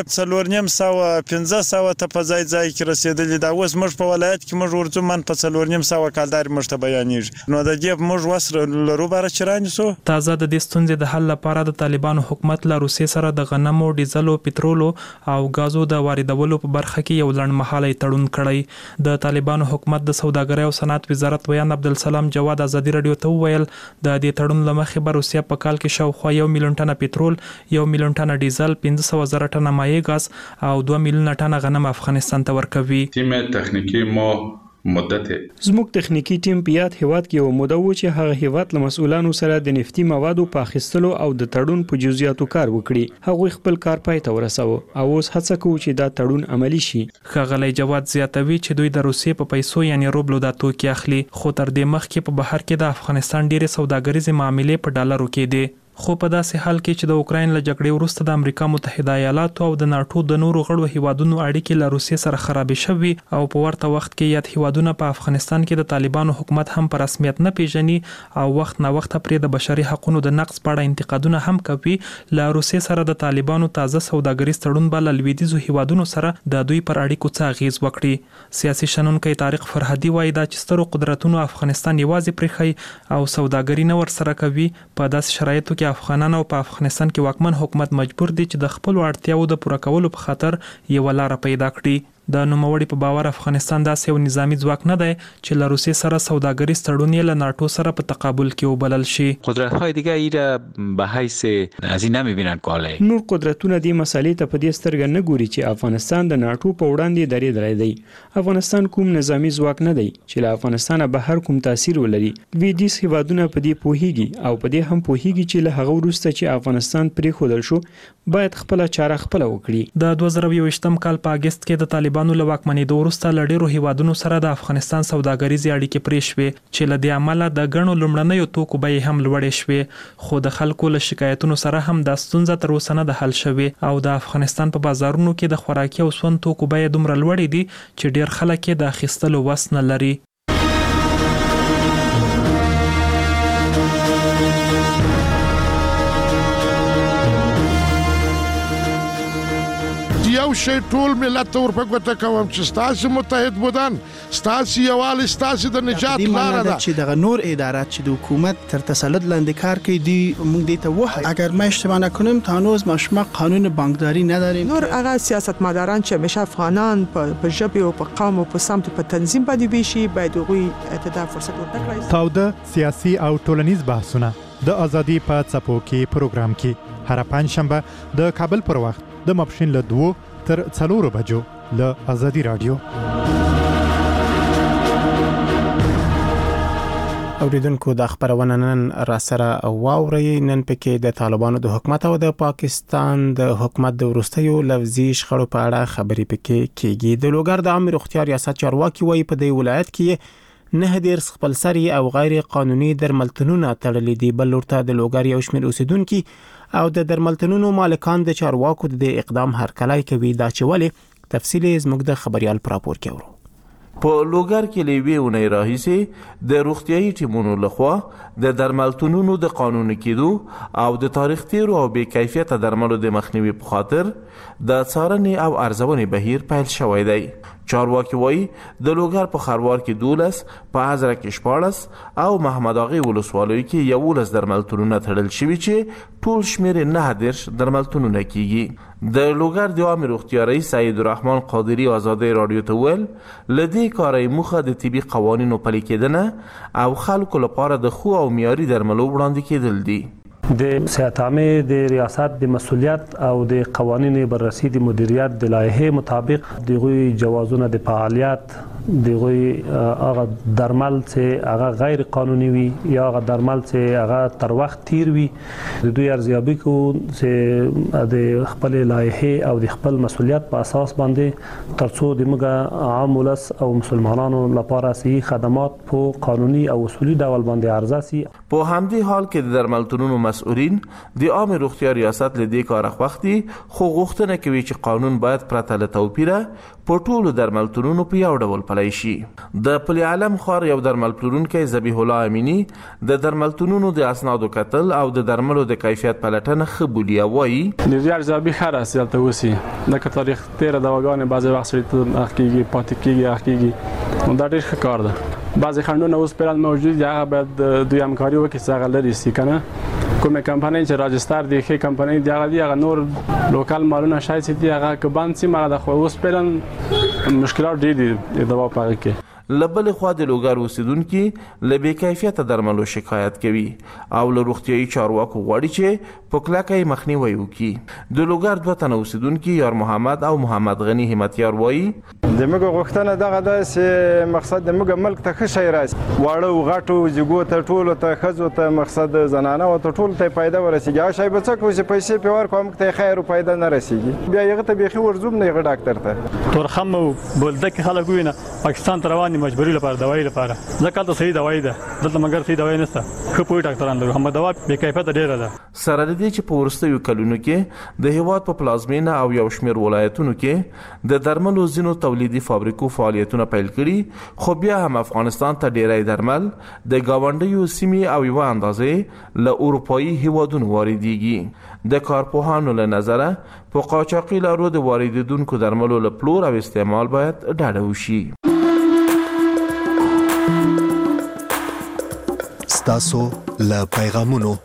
Speaker 20: 4,500 ته په ځای کې رسیدلې ده. اوس موږ په ولایت کې موږ ورته من په 4,500 کالدار موږ ته بیانېږي. نو د دې موږ وسره لرو بار چرانه سو.
Speaker 18: تازه د دې ستونزې د حل لپاره د طالبانو حکومت له روسیې سره د غنمو، ډیزلو، پټرولو او غازو د واردولو په برخه کې یو لړمحاله تړون کړی. د طالبانو حکومت د سوداګرۍ او صنعت وزارت ویان عبدالسلام جواد ازادي رادیو ته وویل د دې تړون لمخې به روسیه په کال کې شاوخوا 1 میلیون ټنه پټرول، 1 میلیون ټنه ډیزل، 500,000 ټنه مایع غاز او 2 میلیون ټنه غنم افغانستان ته ورکوي.
Speaker 21: تیم تخنیکی ما مدت
Speaker 14: زموږ تخنیکی ټیم په یاد هیواد کې یو موده و چې هغه هیواد له مسؤلانو سره د نفتي موادو په اخیستلو او د تړون په جزئیاتو کار وکړي. هغه خپل کار پای ته ورساوه او اوس هڅه کوي چې دا تړون عملی شي.
Speaker 18: ښاغلی جواد زیاتوي چې دوی د روسیې په پیسو یعنی روبلو د توکي اخلي، خو تر دې مخکې په بهر کې د افغانستان ډېرې سوداګریزې معاملې په ډالرو کې دي. خو په داسې حال کې چې د اوکراین له جګړې وروسته د امریکا متحده ایالاتو او د ناتو د نورو غړو هیوادونو اړیکې له روسیې سره خرابې شوي او په ورته وخت کې یاد هیوادونه په افغانستان کې د طالبانو حکومت هم په رسمیت نه پیژني او وخت نه وخت پرې د بشري حقوقو د نقض په اړه انتقادونه هم کوي. له روسیې سره د طالبانو تازه سوداګریز تړون به له لویدیځو هیوادونو سره د دوی پر اړیکو څه اغیز وکړي. سیاسي شنونکی طارق فرهادي وایي دا چې سترو قدرتونو افغانستان یوازې پرېښی او سوداګري نه ورسره کوي. په داسې شرایطو کې افغانان او په افغانستان کې واکمن حکومت مجبور دي چې د خپل اړتیاو د پوره کولو په خاطر یو لار پیدا کړي. د نوموړي په باور افغانستان داسې یو نظامی ځواک نه دی چې له روسیې سره سوداګریز تړون یې له ناتو سره په تقابل کې وبلل شي.
Speaker 22: قدرت‌های دیگه ایره به حیث از این نمی‌بینن کاله.
Speaker 14: نور قدرتونه دې مسالې ته په دې سترګه نه ګوري چې افغانستان د ناتو په وړاندې درېدلی دی. افغانستان کوم نظامی ځواک نه دی چې له افغانستان بهر کوم تاثیر ولري. لویدیځ هیوادونه په دې پوهیږي او په دې هم پوهیږي چې له هغه وروسته چې افغانستان پرېښودل شو باید خپل چاره خپل وکړي. د 2021م کال په اگست کې د طالبانو له واکمنېدو وروسته له ډېرو هیوادونو سره د افغانستان سوداګریزې اړیکې پرې شوې چې له دې امله د ګڼو لومړنیو توکو بیې هم لوړې شوې. خو د خلکو له شکایتونو سره هم دا ستونزه تر اوسه نه ده حل شوې او د افغانستان په بازارونو کې د خوراکي او سون توکو بیې دومره لوړې دي چې ډېر خلک یې د اخیستلو وس نه لري.
Speaker 23: یو شی ټول ملت ته ورپګوته کوم چې ستاسو متحد بودن، ستاسو یووالی، ستاسو د نجات لاره ده.
Speaker 24: چې دغه نور ادارات چې د حکومت تر تسلط لاندې کار کوي دی موږ دې ته وایو اگر ما اشتباه نکنم تا هنوز ما شما قانون بانکداری نداریم.
Speaker 25: نور هغه سیاستمداران چې همیشه افغانان په ژبه او په قوم او په سمت په تنظیم باندې ویشي باید غوي اعتدال فرصت ورکړي.
Speaker 8: تاوده سیاسي او ټولنیز بحثونه د ازادي په څپو کې پروګرام کې هر پنځشنبه د کابل پر وخت د ماپښین له 2 تر 4 بجو له ازادي رادیو.
Speaker 1: اوریدونکو د خبرونه نن را سره واوري. نن پکې د طالبانو د حکومت او د پاکستان د حکومت د ورستیو لفظي شخړو په اړه خبرې پکې کیږي. د لوګر د عام روغتیا ریاست چارواکي وایي په دې ولایت کې 9 خپلسري او غیر قانوني درملتونونه تړلي دي. بل ورته د لوګر یو شمېر اوسیدونکو او د درملتونونو مالکان د چارواکو د اقدام هرکلی کوي. دا چې ولې تفصیل زموږ د خبريال پر راپور کې ورو.
Speaker 2: په لوګر کې لوي اونۍ راهیسې د روغتيایي ټیمونو لخوا د درملتونونو د قانوني کېدو او د تاریخ تیرو او بې کیفیته درملو د مخنیوي په خاطر د څارنې او ارزونې بهیر پیل شوی دی. چارواکي وایي د لوګر په خروار کې 12 په حضرت کې 14 او محمد اغا ولسوالۍ کې 11 درملتونونه تړل شوي چې ټول شمیر 9 درملتونونه کیږي. د لوګر د عامه روغتیا رئیس سید الرحمن قادری آزادۍ رادیو ته ویل لدی کاري مخه د طبي قوانینو پلي کېدنه او خلکو لپاره د خو او معیاري درملو وړاندې کېدل دي.
Speaker 7: د صحت عامه د ریاست د مسؤلیت او د قوانینو بررسي د مدیریت د لایحه مطابق دغه جوازونه د فعالیت دغه هغه درمل چې هغه غیر قانوني وي یا هغه درمل چې هغه تر وخت تیر وي د دوی ارزیابي کو چې د خپل لایحه او د خپل مسؤلیت په اساس باندې ترڅو د موږ عام ولس او مسلمانانو لپاره صحیح خدمات په قانوني او اصولي ډول باندې ارزه سي.
Speaker 2: په همدې حال کې د درملتونونو مسؤلین د عامه روغتیا ریاست له دې کار خوختي خو غوښتنه کوي چې قانون باید پرته له توپیره په ټولو درملتونونو په یو ډول پلی شي. د پل عالم خار یو درمل پلورونکی ذبیح الله امینی د درملتونونو د اسنادو کتل او د درملو د کیفیت پلټنه خبولي وایي
Speaker 9: د ارزیابي خره سیالته وسی د تاریخ 13 دواګانې بعضی وخت سره تحقیقي پاتې کیږي نو دا ډېر ښه کار ده. بعضی خنډونه اوس پران موجود دي هغه باید دوی همکاري وکړي چې هغه لري سي کنه کومه کمپنۍ چې راجستر دی ښه کمپنۍ دی هغه نور لوکال مالونه شاید چې هغه کبان سي مال د خو اوس پران مشکلات ډېر دي د دوا پاره کې.
Speaker 2: لبل خو د لوګر اوسیدونکو لبي کیفیت درملو شکایت کوي او له روغتيایي چارواکو غواړي چې په کلکه مخنیوي وکړي. د لوګر دوه تن اوسیدونکو یار محمد او محمد غنی همتیار وایي
Speaker 10: د موږ غوښتنه دغه ده چې مقصد د موږ ملک ته ښه شی راسي واړه غټو جګو ته ټولو ته ښځو ته مقصد زنانه او ته ټولو ته پیدا ورسیږي. هغه شی به څه کوي چې پیسې په ورکوم ته خیر او پیدا نه رسیږي بیا یغه ته بيخي ورزوم نه یغه ډاکټر ته
Speaker 11: تورخم بولده کې خلک وینه پاکستان ته رواني مجبوري لپاره دوايي لپاره ځکه ته صحیح دوايي ده دلته مګر صحیح دوايي نشته خو په ډاکټرانو لرو هم دوا به کیفیت ډیره ده.
Speaker 2: سره دې چې په ورستیو کلونو کې د هیواد په پلازمینه او یو شمېر ولایتونو کې د درملو زینو تولیدي فابریکو فعالیتونه پیل کړي خو بیا هم افغانستان ته ډیری درمل د گاونډیو سیمې او یو اندازې له اروپایي هیوادونو واردېږي. د کارپوهانو له نظره په قاچاقي لارو د واردېدونکو درملو له پلور او استعمال باید ډډه وشي.
Speaker 12: ستاسو له پیغامونو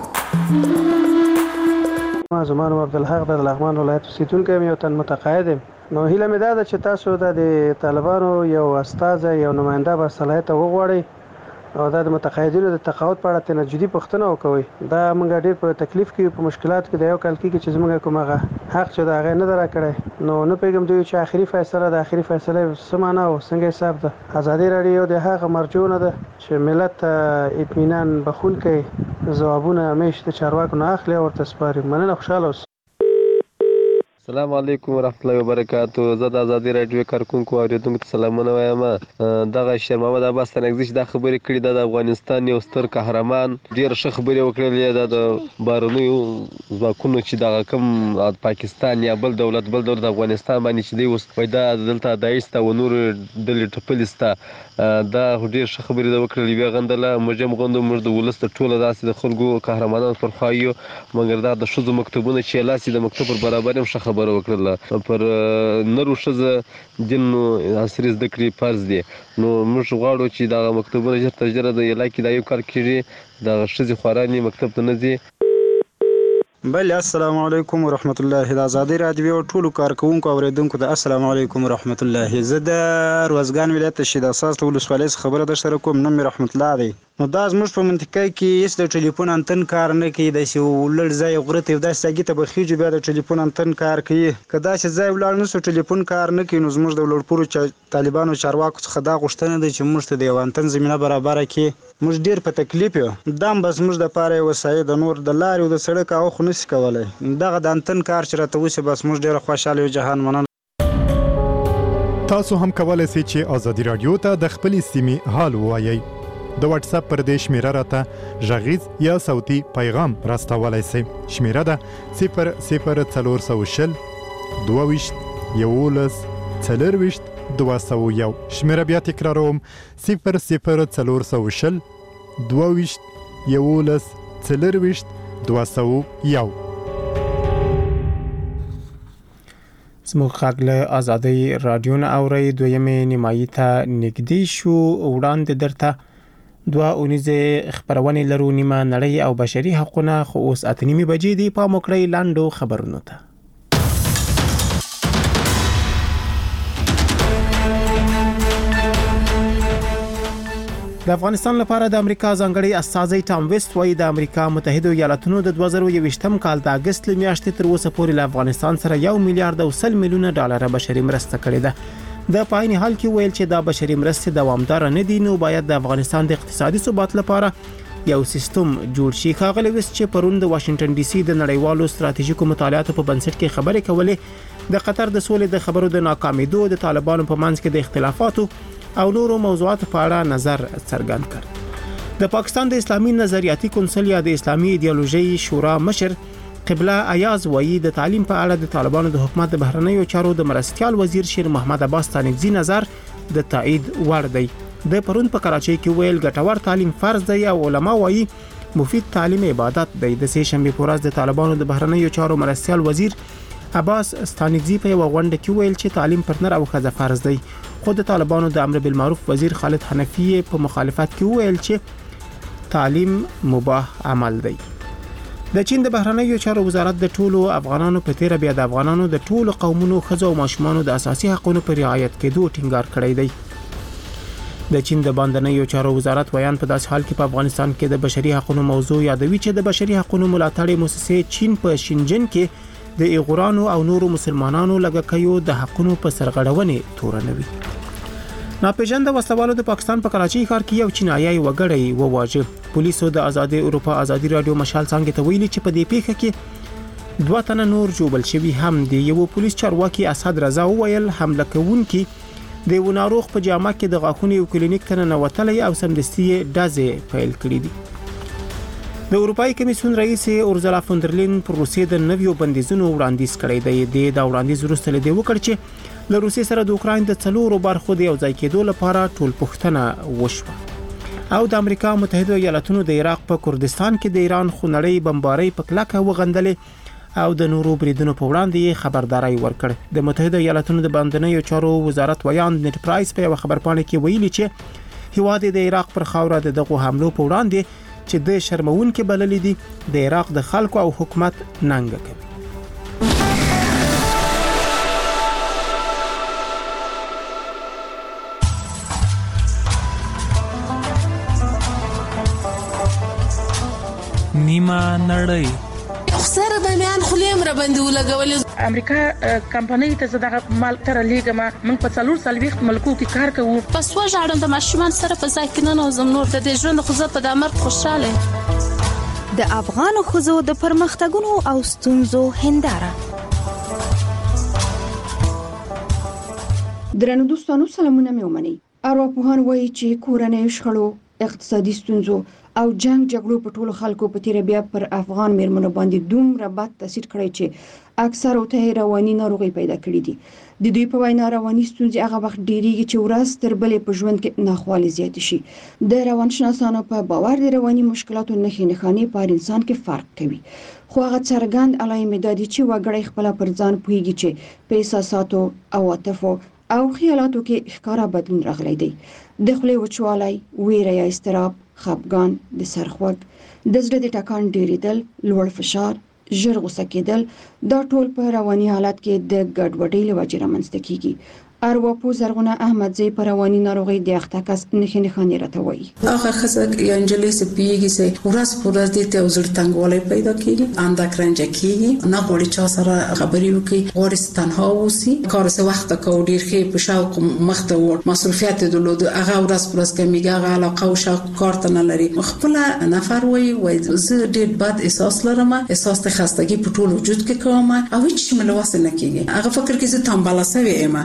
Speaker 26: زمان عبدالحق د لغمان ولایت اوسیدونکی یم یو تن متقاعد یم. نو هیله مې دا ده چې تاسو د طالبانو یو استازی یو نماینده به صلاحیت وغواړئ او دا د متقاعدینو د تقاعد په اړه تنه جدي پوښتنه وکوي. دا موږ ډېر په تکلیف کې په مشکلات کې د یو کال کې چې زموږ کومه حق چې دا غي نه درکړي نو نه پیګم دوی چې اخري فیصله د اخري فیصله سمانه او څنګه حساب ده. ازادي رادیو د هغه مرجونه ده چې ملت اطمینان بخون کوي ځوابونه همیشه د چارواکو نه اخلي او ورته سپاري. مننه خوشاله اوسئ.
Speaker 27: السلام علیکم ورحمت الله وبرکاتہ. زه د ازادي رادیو کارکونکو اوریدونکو ته سلامونه وایم. دغه شیر محمد عباس تنګزی د خبرې کړې د افغانستان یو ستر قهرمان ډیر ښه خبرې وکړلې د بارونیو ځواکونو چې دغه کوم پاکستان یا بل دولت افغانستان باندې چې دی اوس پیدا دلته دایسته و نور دلې ټپلسته دا ډیر ښه خبرې وکړلې بیا غندله موږ غوندو موږ د ولست ټوله داسې د خلکو قهرمانانو پر خوایو مګر دا د شذو مکتبونه چې لاسي د مکتب پر برابر هم ښه خبره وکړله پر نرو ښځه دین عصري زده کړې فرض دي. نو موږ غواړو چې دا مکتبونه ژر تر ژره د علاقې دا یو کار کړي د ښځې خوارانې مکتب ته نه ځي.
Speaker 28: بل السلام علیکم ورحمت الله. د ازادي رادیو ټولو کارکونکو اوریدونکو ته السلام علیکم ورحمت الله. زه د روزګان ولایت شید اساس ولسوالۍ خبره در سره کوم. نوم رحمت الله دی. نو دا زموږ په منطقه کې هیڅ د ټلیفون انتن کار نه کوي. د ولړ ځای غرته د ساګي ته بخیږي بیا د ټلیفون انتن کار کوي. کدا چې ځای ولړ نو ټلیفون کار نه کوي نو زموږ د ولړپورو طالبانو چارواکو څخه دا غوښتنه ده چې موږ ته د انتن زمينه برابر کړي. موږ ډیر په تکلیف یو. دام بس موږ د پاره وسایل د نور د لارې او د سړک او خو نس کولای. دغه د انتن کار چې راته وسی بس موږ ډیر خوشاله یو. جهان مننه.
Speaker 8: تاسو هم کولای شئ چې ازادي رادیو ته د خپل سیمې حال ووایي. د واتس اپ پر دې شمیره راته غږیز یا صوتي پیغام راستولای شئ. شمیره ده 00420 22 11 40 201. شمیره بیا تکراروم 00420 22 11 40 201.
Speaker 1: زموږ غږ له ازادۍ رادیو نه اورئ. دویمې نیمایي ته نږدې شو. وړاندې درته دوه اونیزه خبرونه لرو، نیمه نړۍ او بشري حقوقونه. خو اوس 8:30 بجې دي. پام وکړئ لاندو خبرونو ته. د افغانستان لپاره د امریکا ځانګړي استازی ټام ویسټ وايي د امریکا متحده ایالاتونو د 2021م کال د اگست میاشتې تر اوسه پورې له افغانستان سره 1 میلیارډ او 100 میلیونه ډالر بشري مرسته کړې ده. د پاین حال کې ویل چې دا بشري مرستې دوامدار نه دي، نو باید د افغانستان د اقتصادي ثبات لپاره یو سیستم جوړ شي. ښاغلی ویسټ چې پرون د واشنگټن ډي سي د نړیوالو ستراتیژیکو مطالعاتو په بنسټ کې خبرې کولې، د قطر د سولې د خبرو د ناکامیدو، د طالبانو په منځ کې د اختلافاتو او نورو موضوعاتو په اړه نظر څرګند کړ. د پاکستان د اسلامي نظریاتي کونسل یا د اسلامي ایدئولوژي شورا مشر قبله ایاز وایي د تعلیم په اړه د طالبانو د حکومت د بهرنیو چارو د مرستيال وزیر شیر محمد عباس تانکزي نظر د تایید وړ دی. د پرون په کراچۍ کې ویل ګټور تعلیم فرض دی او علما وایي مفید تعلیم عبادت دی. د سه شنبه په ورځ د طالبانو د بهرنیو چارو مرستيال وزیر عباس ستانکزي په یو غونډه کې ویل چې تعلیم پر نر او ښځه فرض دی. خو د طالبانو د امر بالمعروف وزیر خالد حنفی په مخالفت کې ویل چې تعلیم مباح عمل دی. د چین د بهرنیو چارو وزارت د ټولو افغانانو په تیر بیا د افغانانو د ټولو قومونو ښځو او ماشومانو د اساسي حقوقو پر رعایت کېدو ټینګار کړی دی. د چین د باندنیو چارو وزارت ویان په داس حال کې په افغانستان کې د بشري حقوقو موضوع یادوي چې د بشري حقوقو ملاتړ مؤسسه چین په شینجن کې د ایغورانو او نورو مسلمانانو لګکیو د حقوقو په سرغړونې تورنوي. ناپېژانده وسلوالو د پاکستان په کراچۍ ښار کې یو چینایي وګړی وواژه. پولیسو د آزادي اروپا آزادي رادیو مشال څنګه ته ویلي چې په دې پیښه کې 2 تنه نور جوړل شوي هم دي. یو پولیس چارواکي اسد رضا ویل حمله کوونکي د یو ناروغ په جامه کې د غاښونو یو کلینیک ته ننوتلی او سمدستي ډزې پیل کړې دي. د اروپאי کمیسیون رئیس اورزلا فوندرلین پر روسیې د نویو بندیزونو وړاندیز کړی دی. د وړاندیز وروسته لدی وکړ چې له روسیې سره د اوکراین د څلورو برخو د یو ځای کېدو لپاره ټول پوښتنه وشوه. او د امریکا متحده ایالاتونو د عراق په کردستان کې د ایران خونړۍ بمبارۍ په کلکه وغندلې او د نورو بریدونو په وړاندې خبرداري ورکړ. د متحده ایالاتونو د باندنیو چارو وزارت ویان نت پرایس په خبرپاڼه کې ویلي چې هیواد د عراق پر خاوره د دغه حملو په وړاندې چې د شرمون کې بللې دي د عراق د خلکو او حکومت ننګ کوي.
Speaker 18: نیمه نړۍ
Speaker 3: سره د میان خلیم را باندې ولګولې.
Speaker 4: امریکا کمپنۍ ته زده مال تر لیګه ما من په څلور سلويخت ملکو کې کار کوو.
Speaker 3: پس وژاړم د ماشومان سره په ځای کې نه نوزم نور د ژوند خو زه په دمر خوشاله.
Speaker 5: د افغان خزو د پرمختګونو او ستونزو هنداره.
Speaker 6: درنو دوستانو سلامونه مې ومني. ارواپوهان وایي چې کورنۍ شخړو، اقتصادي ستونزو او جنگ جګړو په ټولو خلکو په تیر بیا پر افغان میرمنو باندې دومره بد تاثیر کړی چې اکثر او ته رواني ناروغي پیدا کړې دي. د دوی په وینا رواني ستونزې هغه وخت ډېریږي چې ورځ تر بلې په ژوند کې ناخوالې زیات شي. د روانشناسانو په باور د رواني مشکلاتو نښې په انسان کې فرق کوي. خو هغه څرګند علایمې د دي چې وګړي خپل پر ځان پوهیږي چې په احساساتو او عاطفو او خیالاتو کې ښکارا بدلون راغلی دی. د خولې وچوالی، ویره یا اضطراب، خپګان، د سرخوږ، د زړه د ټکان ډیریدل، لوړ فشار، ژر غوسه کېدل، دا ټول په رواني حالت کې د ګډوډۍ له وجې رامنځته کیږي. ارواپوه زرغونه احمدزی پر رواني ناروغي د اختکاس نښې راته وایي.
Speaker 3: هغه خزک یا انجلې سپیږي چې ورځ پر ورځ د ته زړه تنګوالی پیدا کیږي، اندک رنج کیږي، نه غوړي چا سره خبرې وکړي، غوړي تنها اوسي، کار څه وخت کو ډیر ښه په شوق مخته ور مصرفیات درلود، هغه ورځ پر ورځ کمیږي، هغه علاقه او شوق کار ته نه لري. خپل نفر وایي زه ډیر بد احساس لرم، احساس د خستګي په ټول وجود کې کوم او هیڅ ملوث نه کیږي. هغه فکر کې زه تنبله سوی یم، اته د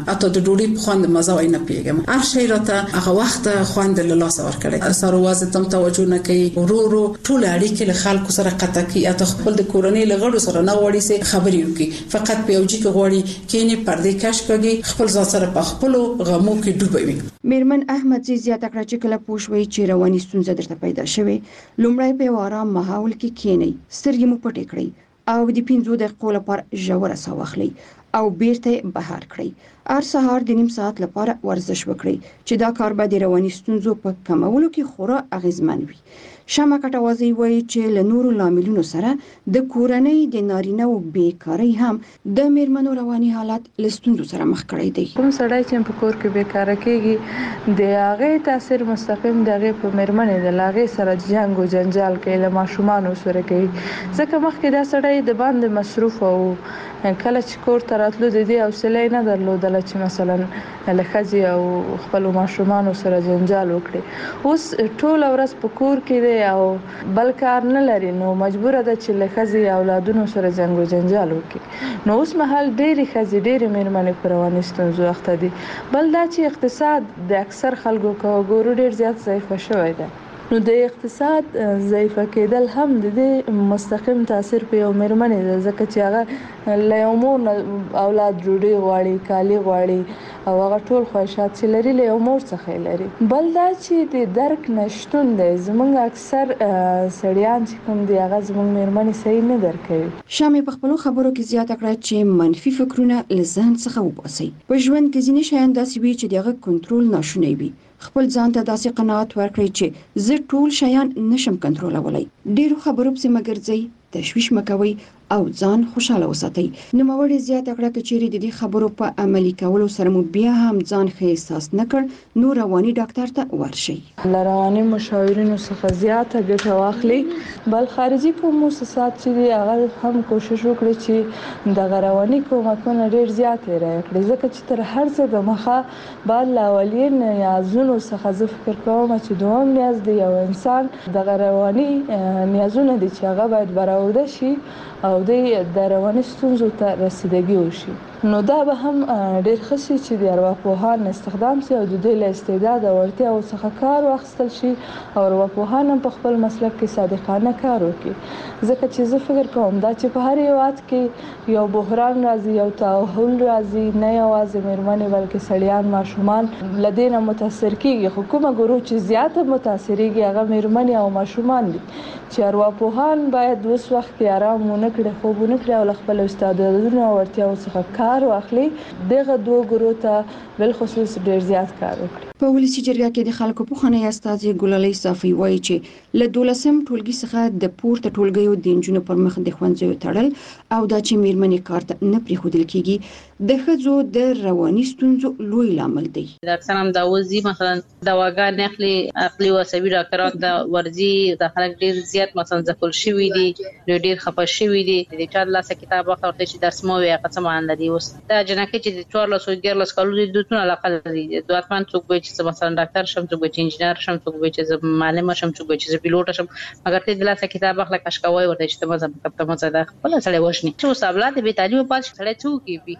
Speaker 3: ډوډۍ په خوند مزه وای نه پیګم هر شي راته هغه وخت خوند له لاس ور کړی سره وازه تم توجه نه کوي ورو ټول اړیکې له خلکو سره قطع کی اته خپل د کورنۍ لغړو سره نه وړي سي خبري وکي فقط په یوجي کې غوړي کینی پردې کش کوي خپل ځان سره په خپل غمو کې ډوبوي
Speaker 6: میرمن احمد زیات کړه چې کله پوښوي چې رواني ستونزه درته پیدا شوه لومړی په آرام ماحول کې کینی سترګې مو پټې کړئ او د 15 دقیقو لپاره ژوره ساه واخلئ او بیرته بهر کړئ هر سهار د نیم ساعت لپاره ورزش وکړئ چې دا کار به د رواني ستونزو په کمولو کې خورا اغیزمن وي شمع کټوازی وایي چې له نورو لاملونو سره د کورنۍ د نارینه او بیکاری هم د میرمنو رواني حالت لستونزو سره مخ کړی دی
Speaker 13: کوم سړی چې په کور کې بیکاره کېږي د هغه تاثیر مستقیم دغه په میرمنې د لاغې سره جنگ او جنجال کوي له ماشومان سره کوي ځکه مخکې دا سړی د باندې مصروف او کله چې کور ته راتلو د دې حوصله نه درلودل چې مثلا لخذي او خپل ماشومان سره جنجال وکړي اوس ټول ورځ په کور کې او بل کار نه لري نو مجبور ده چې لخذي اولادونو سره جنگ او جنجال وکړي نو اوس مهال ډېری خزي ډېری میرمنې پر رواني ستونزو اخته دي بل دا چې اقتصاد د اکثر خلکو ګورو ډېر زیات ضعیف شوی دی نو د اقتصاد ضعیف کېدل هم د مستقیم تاثیر په یو میرمنې ده ځکه چې هغه له یو مور اولاد ډوډۍ غواړي کالي غواړي او هغه ټول خواهشات چې لري له یو مور څخه لري بل دا چې د درک نشټون دی زمونږ اکثر سړیان چې کوم دی هغه زمونږ میرمنې صحیح نه درک کوي
Speaker 6: شامې په خپل خبرو کې زیاته کړه چې منفي فکرونه له ذهن څخه وباسي په ژوند کې ځینې شیان داسې وي چې دغه کنټرول ناشونی وي خپل ځان ته داسې قناعت ورکړئ چې زه ټول شیان نشم کنټرولولای ډیرو خبرو په سم ګرځي تشویش مکوي او ځان خوشاله وساتئ نو موري زیاته کړه چې چیرې د دې خبرو په عملي کولو سره مو بیا هم ځان ښه احساس نکړ نو رواني ډاکټر ته ورشئ
Speaker 13: رواني مشاورینو څخه زیاته ګټه واخلي بل خارجي کوم مؤسسات چې هغه هم کوشش وکړي چې د رواني کومکونه ډیر زیات راکړي ځکه چې تر هر څه د مخه بل اولین نیازونو څخه زه فکر کوم چې دوم نیاز دی یو انسان د رواني نیازونه دي چې هغه باید براوده شي او د رواني ستونزو ته رسیدګي وشي نو دا به هم ډیر ښه شي چې د ارواپوهان استخدام شي او د دوی له استعداد او اړتیاو څخه کار واخیستل شي او ارواپوهان هم په خپل مسلک کې صادقانه کار وکړي ځکه چې زه فکر کوم دا چې په هر هیواد کې یو بحران راځي یو تحول راځي نه یوازې میرمنې بلکې سړیان ماشومان له دې نه متاثر کیږي خو کومه ګروه چې زیاته متاثریږي هغه میرمنې او ماشومان دي چې ارواپوهان باید اوس وخت کې آرام ونه کړي خوب ونه کړي او خپل استعدادونو او اړتیاو څخه کار واخلي دغه دوه ګروه ته بل خصوص ډیر زیات کار وکړي
Speaker 6: په ولسی جرګه کې د خلکو په خانه استازي ګلالي صافي وایي چې له 12 ټولګي څخه د پورته ټولګیو د انجونو پر مخ د خوندزیو تړل او دا چې میرمنې کار ته نه پریښودل کیږي د ښځو د رواني ستونزو لوی لامل دی
Speaker 15: ډاکټر هم دا وځي مثلا دواګان اخلي عقلي او عصبي ډاکټران دا ورځي د خلک ډیر زیات مثلا ځکول شوی دي ډیر خپه شوی دي د چا لاسه کتاب واخلته چې درس مو وي هغه څه مان لري اوس دا جنکه چې د 14 کالو د دوتونه علاقه لري د اتمان څوک به چې مثلا ډاکټر شم څوک به انجینر شم څوک به چې معلم شم څوک به چې پیلوټ شم مګر ته د لاسه کتاب واخله کشکوي ورته چې ته مزه ده خپل سره وښني چې اولاد به تعلیم پات سره څوک به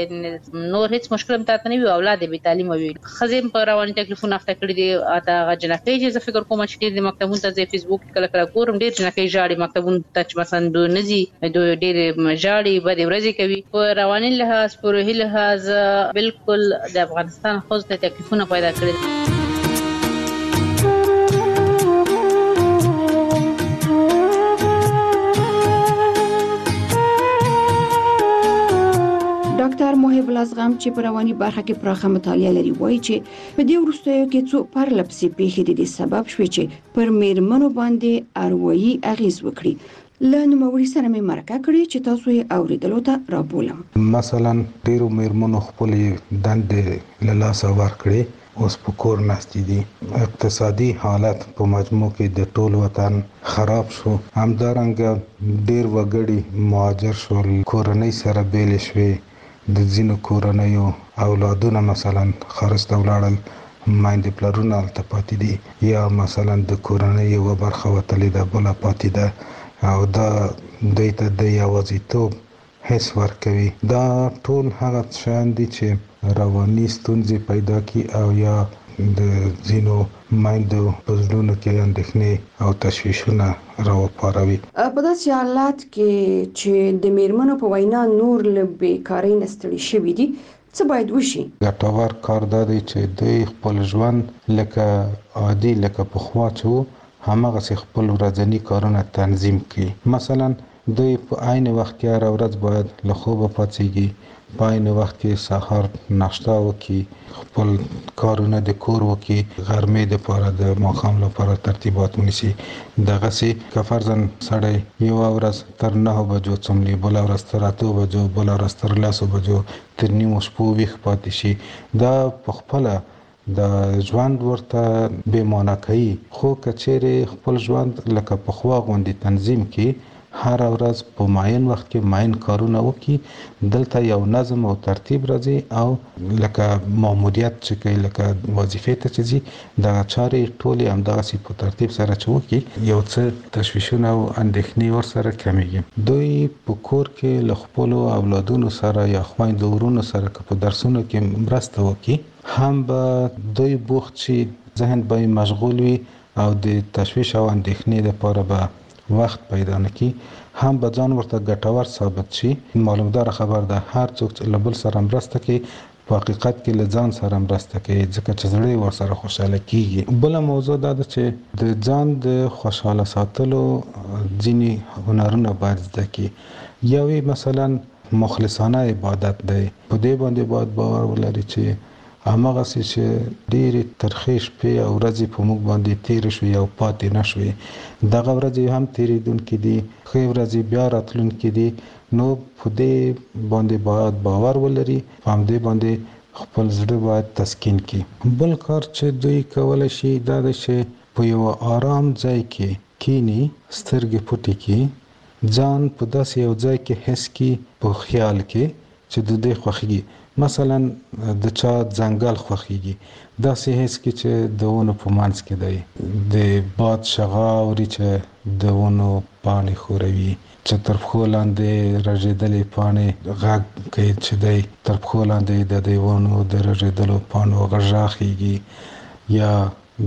Speaker 15: چې نور هیڅ مشکل متات نه وي اولاد به تعلیم وي خزم په رواني تکلیفونه اخته کړی دي اته جنکه چې زه فکر کوم چې د مکتبونو ته فیسبوک کله کله ګورم ډیر جنکه ژاړي مکتبونو ته مثلا دو نزي دو ډیر ژاړي بده ورځي کوي په رواني لحاظ په روحي لحاظ بالکل د افغانستان خو ته تکلیفونه پیدا کړی
Speaker 6: ډاکټر محب الازغم چې په رواني برخه کې پراخه مطالعه لري وایي چې په دې وروستیو کې څو پرلپسې پیښې د سبب شوي چې پر میرمنو باندې اروایي اغیز وکړي له نوموړي سره مې مرکه کړې چې تاسو یې اوریدلو ته راپولم
Speaker 16: مثلا ډیرو میرمنو خپل دندې له لاسه ورکړي اوس په کور ناستې دي اقتصادي حالت په مجموع کې د ټول وطن خراب شو همدارنګه ډیر وګړي مهاجر شول کورنۍ سره بیل شوي د ځینو کورنیو اولادونه مثلا خرڅ ولاړل مایندې پلرونه هلته پاتې دي یا مثلا د کورنۍ یوه برخه وتلې ده بله پاتې ده او دا دوی ته د یوازیتوب حس ورکوي. دا ټول هغه شیان دي چې رواني ستونزې پیدا کی او یا د ځینو مایندو په زړونو کې اندېښنې او تشویشونه راوپاروي.
Speaker 6: په داسې حالات کې چې د میرمنو په وینا نور له بیکارۍ نه ستړي شوي دي، څه باید وشي؟
Speaker 16: ګټور کار دا دی چې دوی خپل ژوند لکه عادي لکه پخوا چې هماغسې خپل ورځني کارونه تنظیم کړي. مثلا دوی په عین وخت کې هره ورځ باید له خوبه پاڅېږي، په عین وخت کې سهار ناشته وکړي، خپل کارونه د کور وکړي، غرمې دپاره د ماښام لپاره ترتیبات ونیسي. دغسې که فرضاً سړی یوه ورځ تر 9 بجو څملي، بله ورځ تر 8 بجو، بله ورځ تر 10 بجو، تر نیمو شپو ویښ پاتې شي، دا په خپله د ژوند ورته بې معنی کوي. خو که چیرې خپل ژوند لکه پخوا غوندې تنظیم کړي، هر ورځ په معین وخت کې معین کارونه وکړي، دلته یو نظم او ترتیب راځي او لکه ماموریت چې کوي، لکه وظیفې ته چې ځي، دغه چارې ټولې همدغسې په ترتیب سره چې وکړي، یو څه تشویشونه او اندېښنې ورسره کمیږي. دوی په کور کې له خپلو اولادونو سره یا خویندو ورونو سره که په درسونو کې مرسته وکړي، هم به دوی بوخت شي، ذهن به یې مشغول وي او د تشویش او اندېښنې دپاره به وخت پیدا نکړي، هم به ځان ورته ګټور ثابت شي. معلومدار خبر ده هر څوک چې له بل سره مرسته کوي په حقیقت کې له ځان سره مرسته کوي، ځکه چې زړه یې ورسره خوشحاله کیږي. بله موضوع دا ده چې د ځان د خوشحاله ساتلو ځینې هنرونه باید زده کړي. یو مثلا مخلصانه عبادت دی، په دې باندې باید باور ولري چې هماغسې چې ډېرې ترخې شپې او ورځې په موږ باندې تېرې شوې او پاتې نه شوې، دغه ورځې هم تېرېدونکې دي، ښې ورځې بیا راتلونکې دي. نو په دې باندې باید باور ولري، په همدې باندې خپل زړه باید تسکین کړي. بل کار چې دوی کولی شي دا دی چې په یوه آرام ځای کې کینی، سترګې پټې کړي، ځان په داسې یو ځای کې حس کړي په خیال کې چې د دې خوښیږي. مثلا د چا ځنګل خوښیږي، داسې حس کې چې د ونو په منځ کې دی، د باد شغا اوري چې د ونو پاڼې ښوروي، چې تر پښو لاندې رژېدلې پاڼې غږ کوي چې دی تر پښو لاندې د دې ونو د رژېدلو پاڼو غږ راخیږي، یا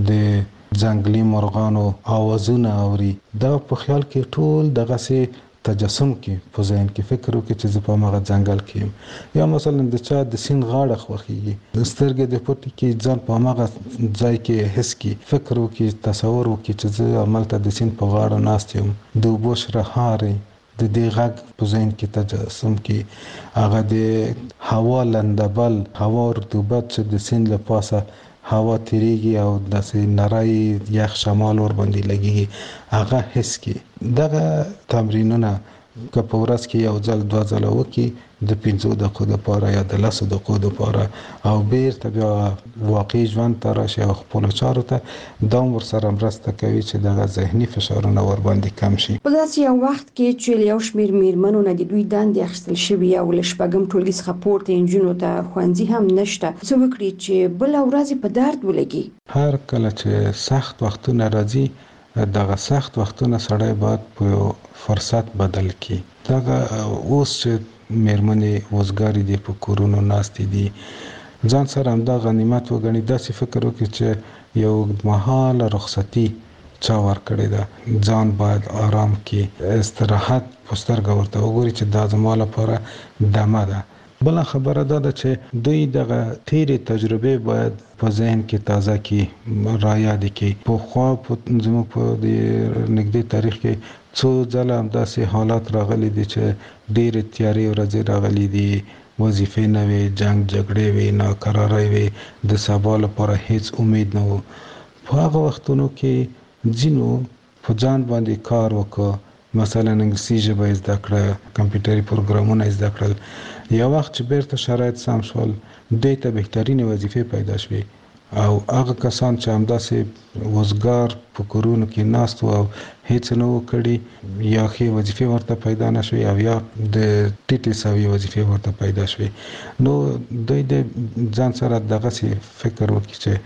Speaker 16: د ځنګلي مرغانو آوازونه اوري. دا په خیال کې ټول دغسې تجسم کې په ذهن کې فکر وکړي چې زه په هغه ځنګل کې یم. یا مثلا د چا د سیند غاړه خوښیږي، د سترګې د پټې کې ځان په هغه ځای کې حس کړي، فکر وکړي، تصور وکړي چې زه همالته د سیند په غاړه ناست یم، د اوبو شره هارې، د دې غږ په ذهن کې تجسم کړي، هغه د هوا لندبل، هوا رطوبت چې د سیند له پاسه هوا تیریږي او داسې نری یخ شمال ور باندې لګیږي، هغه حس کړي. دغه تمرینونه که په ورځ کې یو ځل 2 ځله وکړي، د 15 دقیقو دپاره یا د 10 دقیقو دپاره، او بیرته بیا واقعي ژوند ته راشي او خپلو چارو ته، دا هم ورسره مرسته کوي چې دغه ذهني فشارونه ورباندې کم شي.
Speaker 6: په داسې یو وخت کې چې له یو شمېر میرمنو نه د دوی دندې اخیستل شوي او له 8م ټولګي څخه پورته نجونو ته ښوونځي هم نشته، څه وکړي چې بله ورځ په درد ولګي؟ هر
Speaker 16: کله چې سخت وختونه راځي، دغه سخت وختونه سړی باید په فرصت بدل کړي. دغه اوس چې میرمنې وزګارې دي، په کورونو ناستې دي، ځان سره همدا غنیمت وګڼي، داسې فکر وکړي چې یو اوږدمهاله رخصتي چا ورکړې ده، ځان باید آرام کړي، استراحت په سترګه ورته وګوري چې دا زما لپاره دمه ده. بله خبره دا ده چې دوی دغه تیرې تجربې باید په ذهن کې تازه کړي، رایادې کړي. پخوا زموږ په د نږدې تاریخ کې څو ځله همداسې حالات راغلي دي چې ډېرې تیارې ورځې راغلي دي، وظیفې نه وي، جنګ جګړې وي، ناکرارۍ وي، د سبا لپاره هیڅ امید نه و. په هغه وختونو کې ځینو په ځان باندې کار وکړ، مثلا انګلیسي ژبه یې زده کړه، کمپیوټري پروګرامونه یې زده کړل. یو وخت چې بیرته شرایط سم شول، دوی ته بهترینې وظیفې پیدا شوې، او هغه کسان چې همداسې وزګار په کورونو کې ناست وو او هیڅ نه وو کړي، یا ښې وظیفې ورته پیدا نه شوې او یا د ټیټې سویې وظیفې ورته پیدا شوې، نو دوی د ځان سره دغسې فکر وکړي چې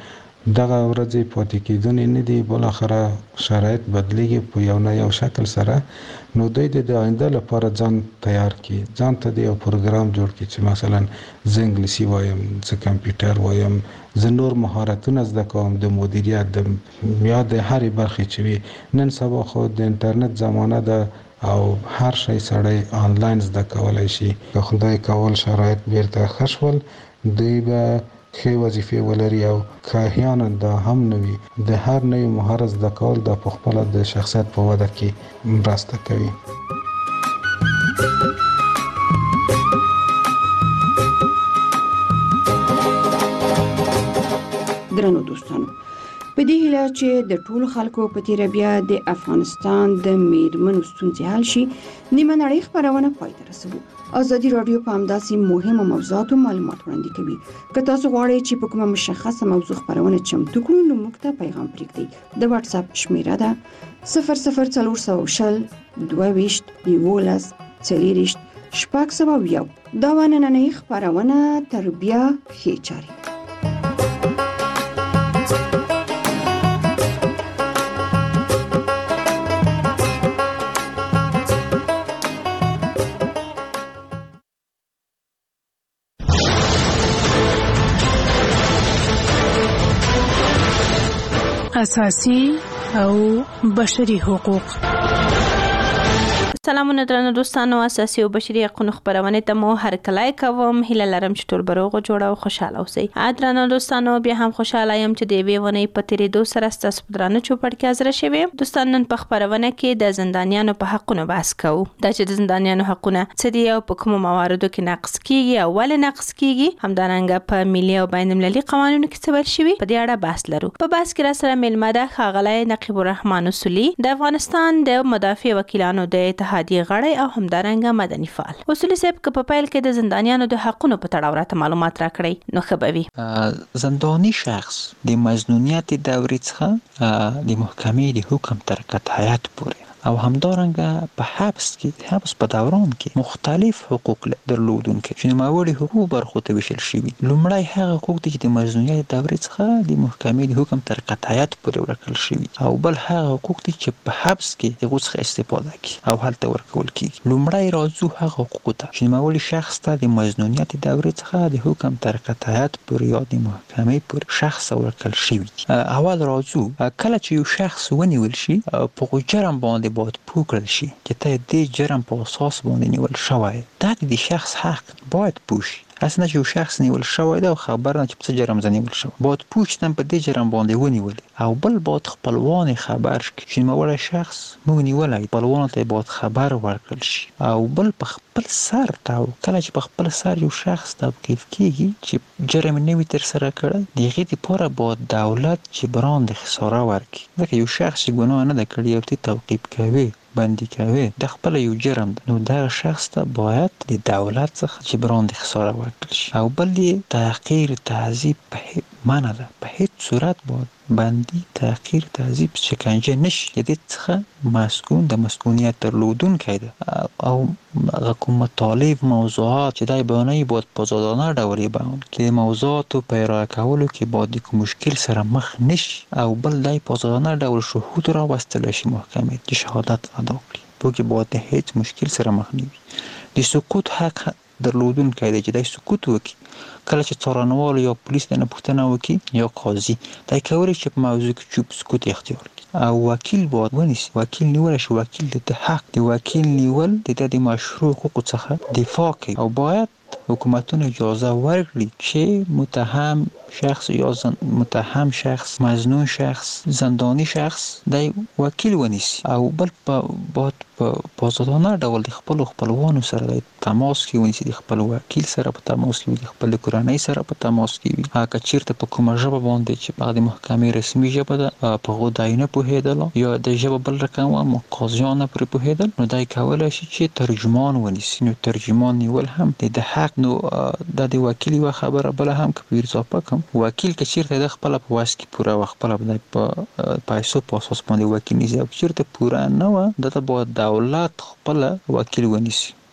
Speaker 16: دغه ورځې پاتې کېدونې نه دي، بل اخره شرایط بدلیږي په یو نه یو شکل سره. نو دوی د آینده لپاره ځان تیار کړي، ځان ته د یو پروګرام جوړ کړي چې مثلا زه انګلیسي وایم، زه کمپیوټر وایم، زه نور مهارتونه زده کوم د مدیریت د یا د هرې برخې چې وي. نن سبا خو د انټرنیټ زمانه ده او هر شی سړی آنلاین زده کولای شي. که خدای کول شرایط بیرته ښه شول، دوی به ښې وظیفې ولري او که احیانا دا هم نه وي، د هر نوي مهارت زده کول دا په خپله د شخصیت په وده کې مرسته کوي.
Speaker 6: درنو دوستانو، په دې هیله چې د ټولو خلکو په تیره بیا د افغانستان د میرمنو ستونزې حل شي، نیمه نړۍ خپرونه پای ته رسوو. ازادي راډیو په همداسې مهمو موضوعاتو معلومات وړاندې کوي. که تاسو غواړئ چې په کومه مشخصه موضوع خپرونه چمتو کړو، نو موږ ته پیغام پرېږدئ. د واتس اپ شمیره ده 00420 22 11 40 601. دا نننۍ خپرونه تر بیا ښې چارې.
Speaker 14: اساسي او بشري حقوق.
Speaker 17: سلامونه درنو دوستانو، اساسي او بشري حقوقو خبرونه ته مو هر کله کوم. هیله لرم چې ټول بروغ جوړ او خوشاله اوسئ. درنو دوستانو، بیا هم خوشاله یم چې د وی ونې په تیرې دو سره ستاسو په درانه چوپړ کې حاضر شوم. دوستان، نن په خبرونه کې د زندانیانو په حقونو بحث کوو. دا چې د زندانیانو حقونه څه دي او په کومو مواردو کې نقض کیږي او ولې نقض کیږي، همدارنګه په ملي او بین المللي قوانینو کې څه ویل شوی، په دې اړه بحث لرو. په بحث کې را سره ملمه ده ښاغلی نقیب الرحمن اصولي، د افغانستان د مدافع وکیلانو د اتحادیې غړی او همدارنګه مدني فعال. اصولي صاحب، که په پیل کې د زندانیانو د حقونو په تړاو راته معلومات راکړئ نو ښه به وي.
Speaker 19: زنداني شخص د مظنونیت دورې څخه د محکمې د حکم تر قطعیت پورې او همدارنګه په حبس په دوران کې مختلف حقوق درلودونکي چې نوموړي حقوق برخو ته ویشل شوي. لومړی هغه حقوق دي چې د مظنونیت دورې څخه د محکمې د حکم تر قطعیت پورې ورکړل شوي، او بل هغه حقوق دي چې په حبس کې د څخه استفاده کوي او هلته ورکول کیږي. لومړی راځو هغه حقوق ته چې نوموړي شخص ته د مظنونیت دورې څخه د حکم تر قطعیت پورې یا د محکمې پورې شخص ورکړل شوي دي. اول راځو کله چې یو شخص ونیول شي په جرم باندې باید پوه کړل شي چې ته دې جرم په اساس باندې نیول شوی. دا د شخص حق باید پوه شي. اسنه چې یو شخص نیول شوی دی او خبر نه چې په څه جرم زه نیول شوی، باید پوه شي په دې جرم باندې ونیولې، او بل باید خپلوان خبر شي چې نوموړی شخص موږ نیولی، خپلوانو ته باید خبر ورکړل شي. او بل په خپل سر کله چې په خپل سر یو شخص توقیف کیږي چې جرم نه وي ترسره کړی، د هغې دپاره باید دولت جبران د خساره ورکړي. ځکه یو شخص چې ګناه نه ده کړې او ته توقیف کوي، بندي کوي، د خپل یو جرم ده، نو دغه شخص ته باید د دولت څخه جبران د خساره ورکړل شي. او بل یې تحقیر، تعذیب په منع ده. په هیڅ صورت باید بندي، تحقیر، تعذیب، شکنجه نشي. د دې څخه مسکون د مسکونیت درلودونکی ده. او کوم مطالب، موضوعات چې دای بیانوي باید په آزادانه ډول یې بیان کړي. د موضوعاتو په ارائه کولو کې باید د کوم مشکل سره مخ نشي، او بل دای په آزادانه ډول شهود راوستلی شي محکمې چې شهادت ادا کړي، په کې باید د هیڅ مشکل سره مخ نه وي. د سکوت حق درلودونکی دی چې دای سکوت وکړي. کله چې څارنوال یا پولیس نه پوښتنه وکړي یا قاضي، دای کولی چې په موضوع کې چوپ سکوت اختیار کړي. او وکیل باید ونیسي، وکیل نیولی شي. وکیل د حق د وکیل نیول د مشروع حقوقو څخه دفاع کوي، او باید حکومتونه اجازه ورکړي چې متهم شخص یا متهم شخص، مظنون شخص، زندانی شخص د وکیل ونیسي. او بل باید په آزادانه ډول د خپلوانو سره د تماس کې ونیسي، د خپل وکیل سره په تماس کې وي، د خپل کورنۍ سره په تماس کې وي. هغه چیرته په کومه ژبه باندې چې هغه د محکمې رسمي ژبه ده په هغو دای نه پوهېدله یا د ژبه بل رقم وه، قاضیان نه پرې پوهېدل، نو دای کولی شي چې ترجمان ونیسي. نو ترجمان نیول هم د حق. نو دا د وکیل یوه خبره بله هم که په اضافه کړم، وکیل که چیرته د خپله په وس کې پوره وه، خپله په پیسو په اساس باندې وکیل نیسي، او چیرته پوره نه وه، دته باید دولت خپله وکیل ونیسي.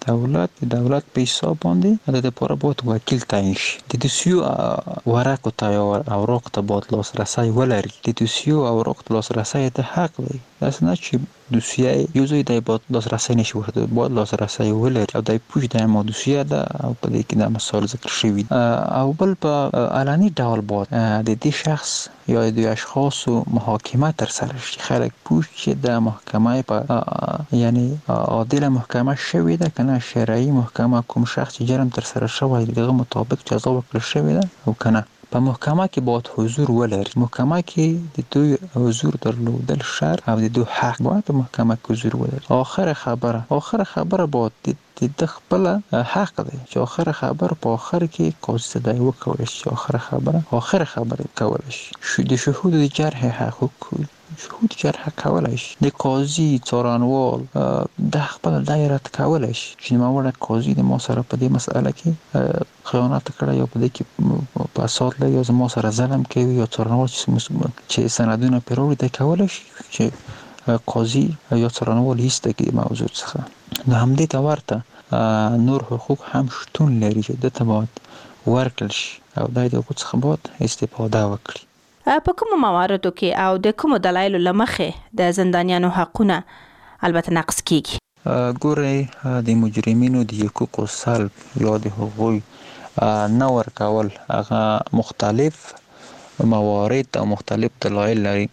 Speaker 19: دولت په حساب باندې د لپاره باید وکیل تعیین شي. د دوسیو ورقو ته یا اوراق ته باید لاسرسی ولري. د دوسیو اوراق ته لاسرسی ته حق دی. داسې نه چې دوسیه یو ځای دی باید لاسرسی نشي ورته، باید لاسرسی ولري او د پوښ د ما دوسیه ده او په دې کې د مسائل ذکر شوي او بل په علني ډول باید د دې شخص یا د اشخاصو محاکمه تر سره شي. خلک پوښ چې د محکمه په یعنی عادله محکمه شوې ده کنه شرعي محکمه کوم شخص چې جرم تر سره شوی دغه مطابق جزا ورکړل شوې ده او کنه. په محکمه کې باید حضور ولري. محکمه کې د دوی حضور درلودل شرط او د دوی حق باید په محکمه کې حضور ولري. آخر خبره باید د خپل حق دی چې آخر خبر په آخر کې قاضي ته دی وکولی شي. آخر خبره کولی شي. د شهود د جرح حقوق شهود جرح کولی شي. د قاضي څارنوال د خپل دایره کولی شي چې نوموړی قاضي د ما سره په دې مسئله کې خیانت کړی یا په دې کې فساد لري یا زما سره ظلم کوي یا څارنوال چې سندونه پرې راوړي دی کولی شي چې قاضي یا څارنوال ایسته کړي موضوع څخه. نو همدې ته ورته نور حقوق هم شتون لري چې دته باید ورکړل شي او د حقوقو څخه باید استفاده وکړي.
Speaker 17: په کومو مواردو کې او د کومو دلایلو له مخې د زندانیانو حقونه البته نقض کیږي؟
Speaker 19: ګورئ د مجرمینو د حقوقو سلب یا د هغوی نه ورکول هغه مختلف موارد او مختلف دلایل لري.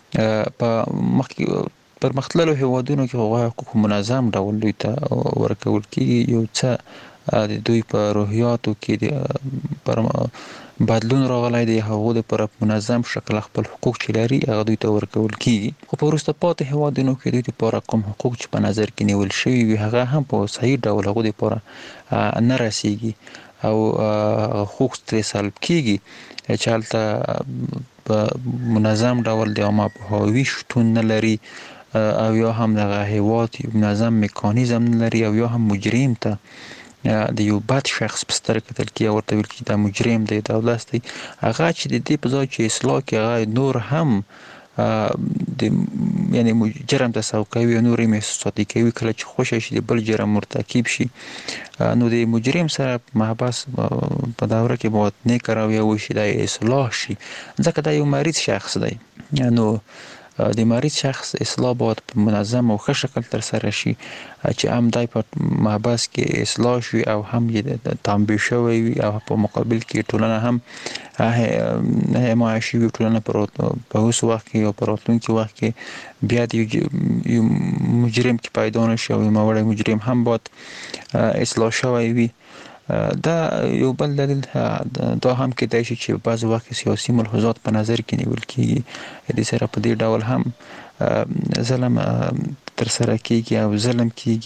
Speaker 19: پر مختلفو هیوادونو کې هغوی حقوق منظم ډول دوی ته ورکول کیږي. یو څه د دوی په روحیاتو کې پر بدلون راغلی دی، هغوی د پر منظم شکل خپل حقوق چې لري هغه دوی ته ورکول کیږي. خو په وروسته پاتې هیوادونو کې دوی لپاره کوم حقوق چې په نظر کې نیول شوي وي هغه هم په صحیح ډول هغوی لپاره نه رسیږي او حقوق ترې سلب کیږي چې هلته په منظم ډول د عامه پوهاوي شتون نه لري او یا هم دغه هیواد منظم میکانیزم نه لري او یا هم مجرم ته د یو بد شخص په سترګه کتل کیږي، ورته ویل کیږي دا مجرم دی، دا داسې دی. هغه چې د دې په ځای چې اصلاح کړي هغه نور هم د یعنی جرم ته سوق کوي او نور یې محسوساتي کوي. کله چې خوښه شي د بل جرم مرتکب شي نو د مجرم سره محبس په دوره کې باید نیک رویه وشي، دا اصلاح شي ځکه دا یو مریض شخص دی. نو د مریض شخص اصلاح باید په منظم او ښه شکل تر سره شي چې هم دای په محبس کې اصلاح شي او هم یې تنبیه شوی وي او په مقابل کې ټولنه هم حمایه شوي وي. ټولنه په اوس وخت کې او په راتلونکي وخت کې بیا د یو مجرم کې پیدا نه شي او نوموړی مجرم هم باید اصلاح شوی وي. دا یو بل دلیل دا هم کېدای شي چې بعض وخت سیاسي ملحوظات په نظر کې نیول کېږي، د سره په دې ډول هم ظلم تر سره کېږي او ظلم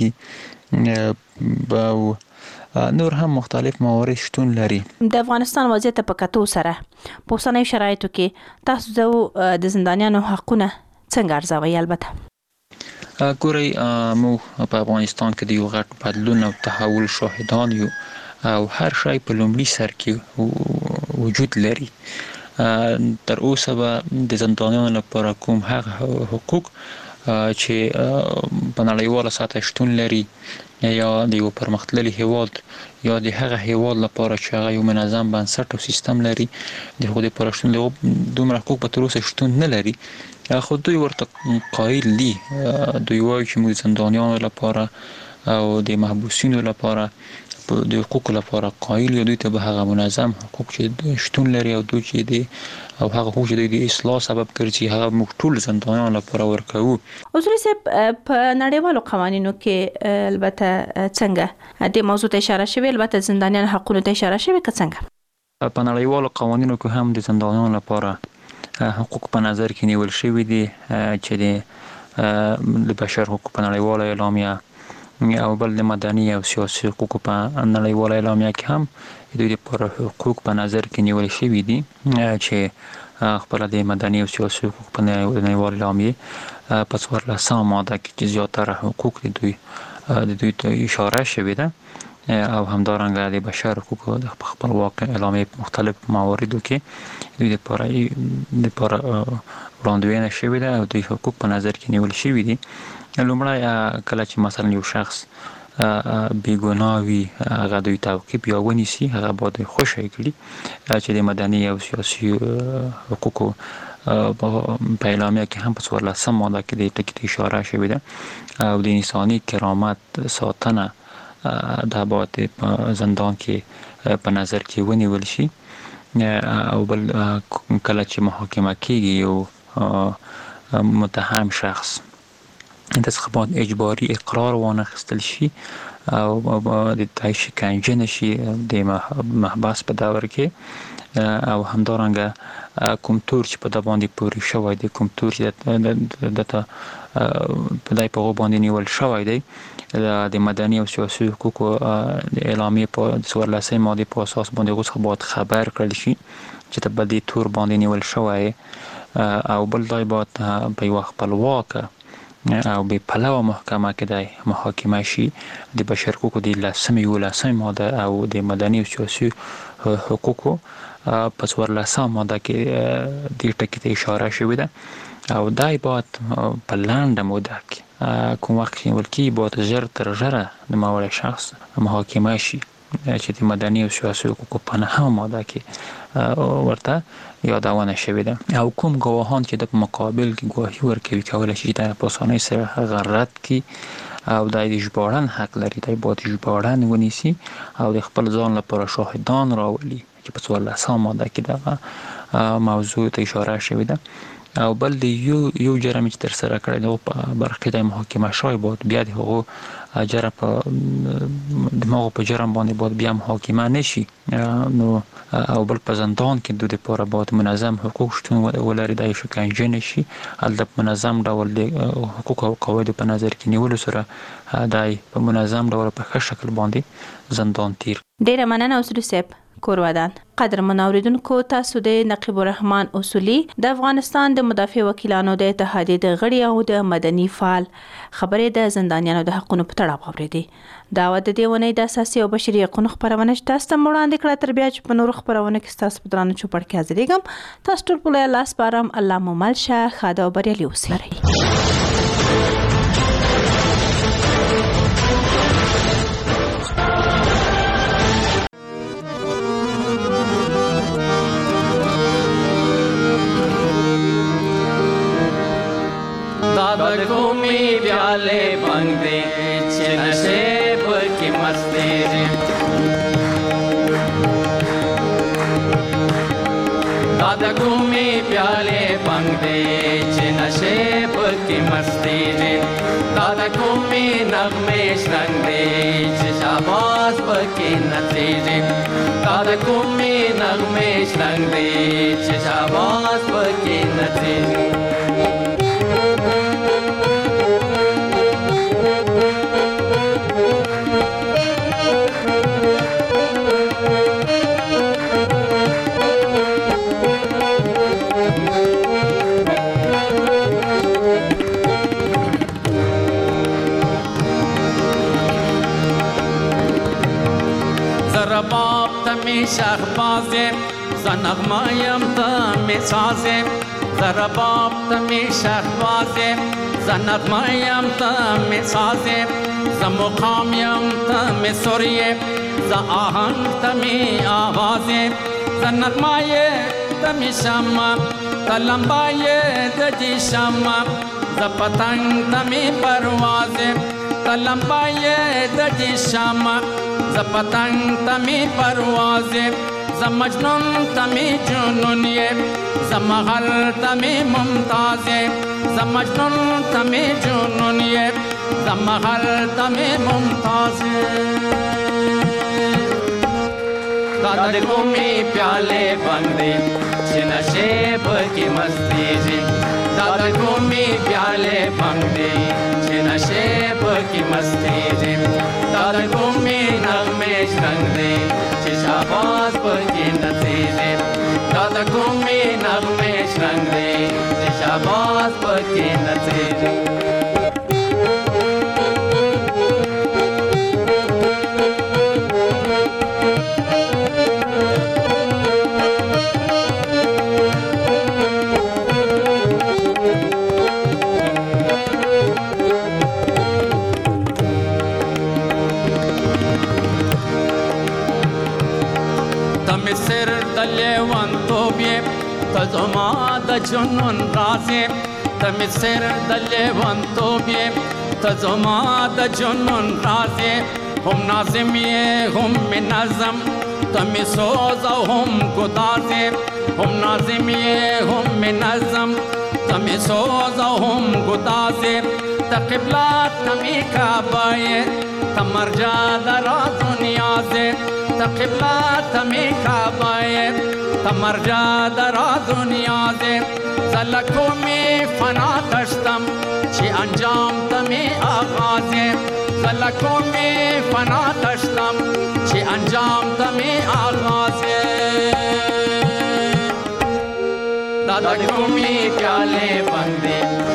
Speaker 19: کېږي او نور هم مختلف موارد شتون لري.
Speaker 17: د افغانستان وضعیت په کتو سره په اوسنیو شرایطو کې تاسو د زندانیانو حقونه څنګه ارزوئ؟ البته
Speaker 19: ګورئ موږ په افغانستان کې د یو غټ بدلون او تحول شاهدان یو او هر شی په لومړي سر کې وجود لري. تر اوسه به د زندانیانو لپاره کوم هغه حقوق چې په نړیواله سطح شتون لري یا د یو پرمختللي هیواد یا د هغه هیواد لپاره چې هغه یو منظم بنسټ او سیستم لري د هغوی لپاره شتون دومره حقوق په تر اوسه شتون نه لري. خو دوی ورته قایل دي. دوی وایي چې موږ زندانیانو لپاره او د محبوسینو لپاره د حقوقو لپاره قایل یو، دوی ته به هغه منظم حقوق چې شتون لري او دوی چې دی او هغه حقوق چې د اصلاح سبب ګرځي هغه موږ ټول زندانیانو لپاره ورکوو.
Speaker 17: اصولي صاحب په نړیوالو قوانینو کې البته څنګه د موضوع ته اشاره شوی، البته زندانیان حقوقو ته اشاره شوی که څنګه؟
Speaker 19: په نړیوالو قوانینو کې هم د زندانیانو لپاره حقوق په نظر کې نیول شوي دي چې د بشر حقوق په نړیواله اعلامیه او بل د مدني او سیاسي حقوق په نړیواله اعلامیه کې هم دوی لپاره حقوق په نظر کې نیول شوي دي چې خپل د مدني او سیاسي حقوق په نړیواله اعلامیه په 14 ماده کې چې زیاتره حقوق د دوی ته اشاره شوې ده او همدارنګه د بشر حقوق د خپلواک اعلامیه مختلف مواردو کې دوی لپاره وړاندوینه شوې ده او دوی حقوق په نظر کې نیول شوي دي. لومړی کله چې مثلا یو شخص بیګناوي هغه دوی توقیف یا ونیسي، هغه باید خوشی کړي چې د مدني او سیاسي حقوقو په اعلامیه کې هم په 14 ماده کې د ټکي اشاره شوې ده او د انساني کرامت ساتنه دا باید په زندان کې په نظر کې ونیول شي. او بل کله چې محاکمه کېږي یو متهم شخص د څخه باید اجباري اقرار وانخیستل شي او د تای شکنجه نشي د محبس په دور کې، او همدارنګه کوم تور چې په د باندې پوري شوی دی، کوم تور چې د په دای په باندې نیول شوی دی د مدني او سیاسي حقوقو د اعلامیه په 14 ماده په اساس باندې غوښه باید خبر کړل شي چې په دې تور باندې نیول شوی، او بل دای باید په یو خپلواکه او به پلوه محکمه کې د محاکمه شي د بشر حقوقو د 11 ماده او د مدني او سیاسي حقوقو په 14 ماده کې د ټکی ته اشاره شوې ده، او دای باید په لنډه موده کې کوم وخت ولکې باید زر تر زره د ماوړ شخص محاکمه شي چې د مدني او سیاسي حقوقو په 9 ماده کې ورته یادونه شوې ده، او کوم گواهان چې د مقابل کې گواهی ورکوي کولای شي د پاسانه سره غرت کی او د ژباړن حق لري، د باید ژباړن ونیسي او د خپل ځان لپاره شاهدان راولي چې په 14 ماده کې دغه موضوع ته اشاره شوې ده. او بل د یو جرم چې تر سره کړی دی په برخه د محاکمه شوی باید بیا د هغو جرم په دماغ په جرم باندې باید بیا محاکمه نشي، نو او بل په زندان کې دوی لپاره باید منظم حقوق شتون ولري، د شکنجه نشي، هلته منظم ډول د حقوق او قواعد په نظر کې نیولو سره دای په منظم ډول په ښه شکل باندې زندان تیر.
Speaker 17: ډیره مننه اوسرو صاحب کورودان. قدرمن اوریدونکو، تاسو د نقیب الرحمن اصولی د افغانستان د مدافع وکیلانو د اتحادیې د غړي او د مدني فعال خبرې د زندانیانو د حقونو په تړاو اورېدې. دا د دې ونې د اساسي او بشري حقوقو خبرونه چې تاسو ته وړاندې کړه، تر بیا چې په نورو خبرونه کې تاسو په درانه چوپړ کې حاضرېږم. تاسو ټول په الله سپارم. الله مو مل شه، خاده او بریالي اوسئ.
Speaker 7: قومی پیالے بھنگ دے چھ نشے کی مستی دے، دادا قومی پیالے بھنگ دے چھ نشے کی مستی دے، دادا قومی نغمے شرنگ دے چھ شاباز کی نتی دے، دادا قومی نغمے شرنگ دے چھ شاباز کی نتی دے. رباب تمی شهبازه زنغمایم تمی سازه، رباب تمی شهبازه زنغمایم تمی سازه، زمقامیم تمی سوریه زآهنگ تمی آوازه، زنغمای تمی شما تلمبای دجی شما، زپتنگ تمی پروازه تلمبای دجی شما، زپتنگ تمی پروازه زمجنون تمی جنونیه، زمغل تمی ممتازه زمجنون تمی جنونیه، زمغل تمی ممتازه. دادا قومی پیالے بندے چھ نشے کی مستی جی، دادا قومی پیالے بندے چھ نشے کی مستی جی، دادا قومی نغمے شرنگ دے چھ شاباز کی نتی جی، دادا قومی نغمے شرنگ دے چھ شاباز کی نتی جی. سر دلیوانتوب یې ته زما د جنون راز یې ته مې سر دلیوانتوب یې ته زما د جنون راز یې هم ناظم یې هم مې نظم ته مې سوز او هم ګداز یې هم ناظم یې هم مې نظم ته مې سوز او هم ګداز یې ته قبله ته مې کعبه یې ته مرجع د راز و نیاز یې ته قبله ته مې کعبه یې ته مرجع د راز و نیاز یې زه له کومې فنا تشتم چې انجام ته مې آغاز یې زه له کومې فنا تشتم چې انجام ته مې آغاز یې دا د کومې پیالې بندې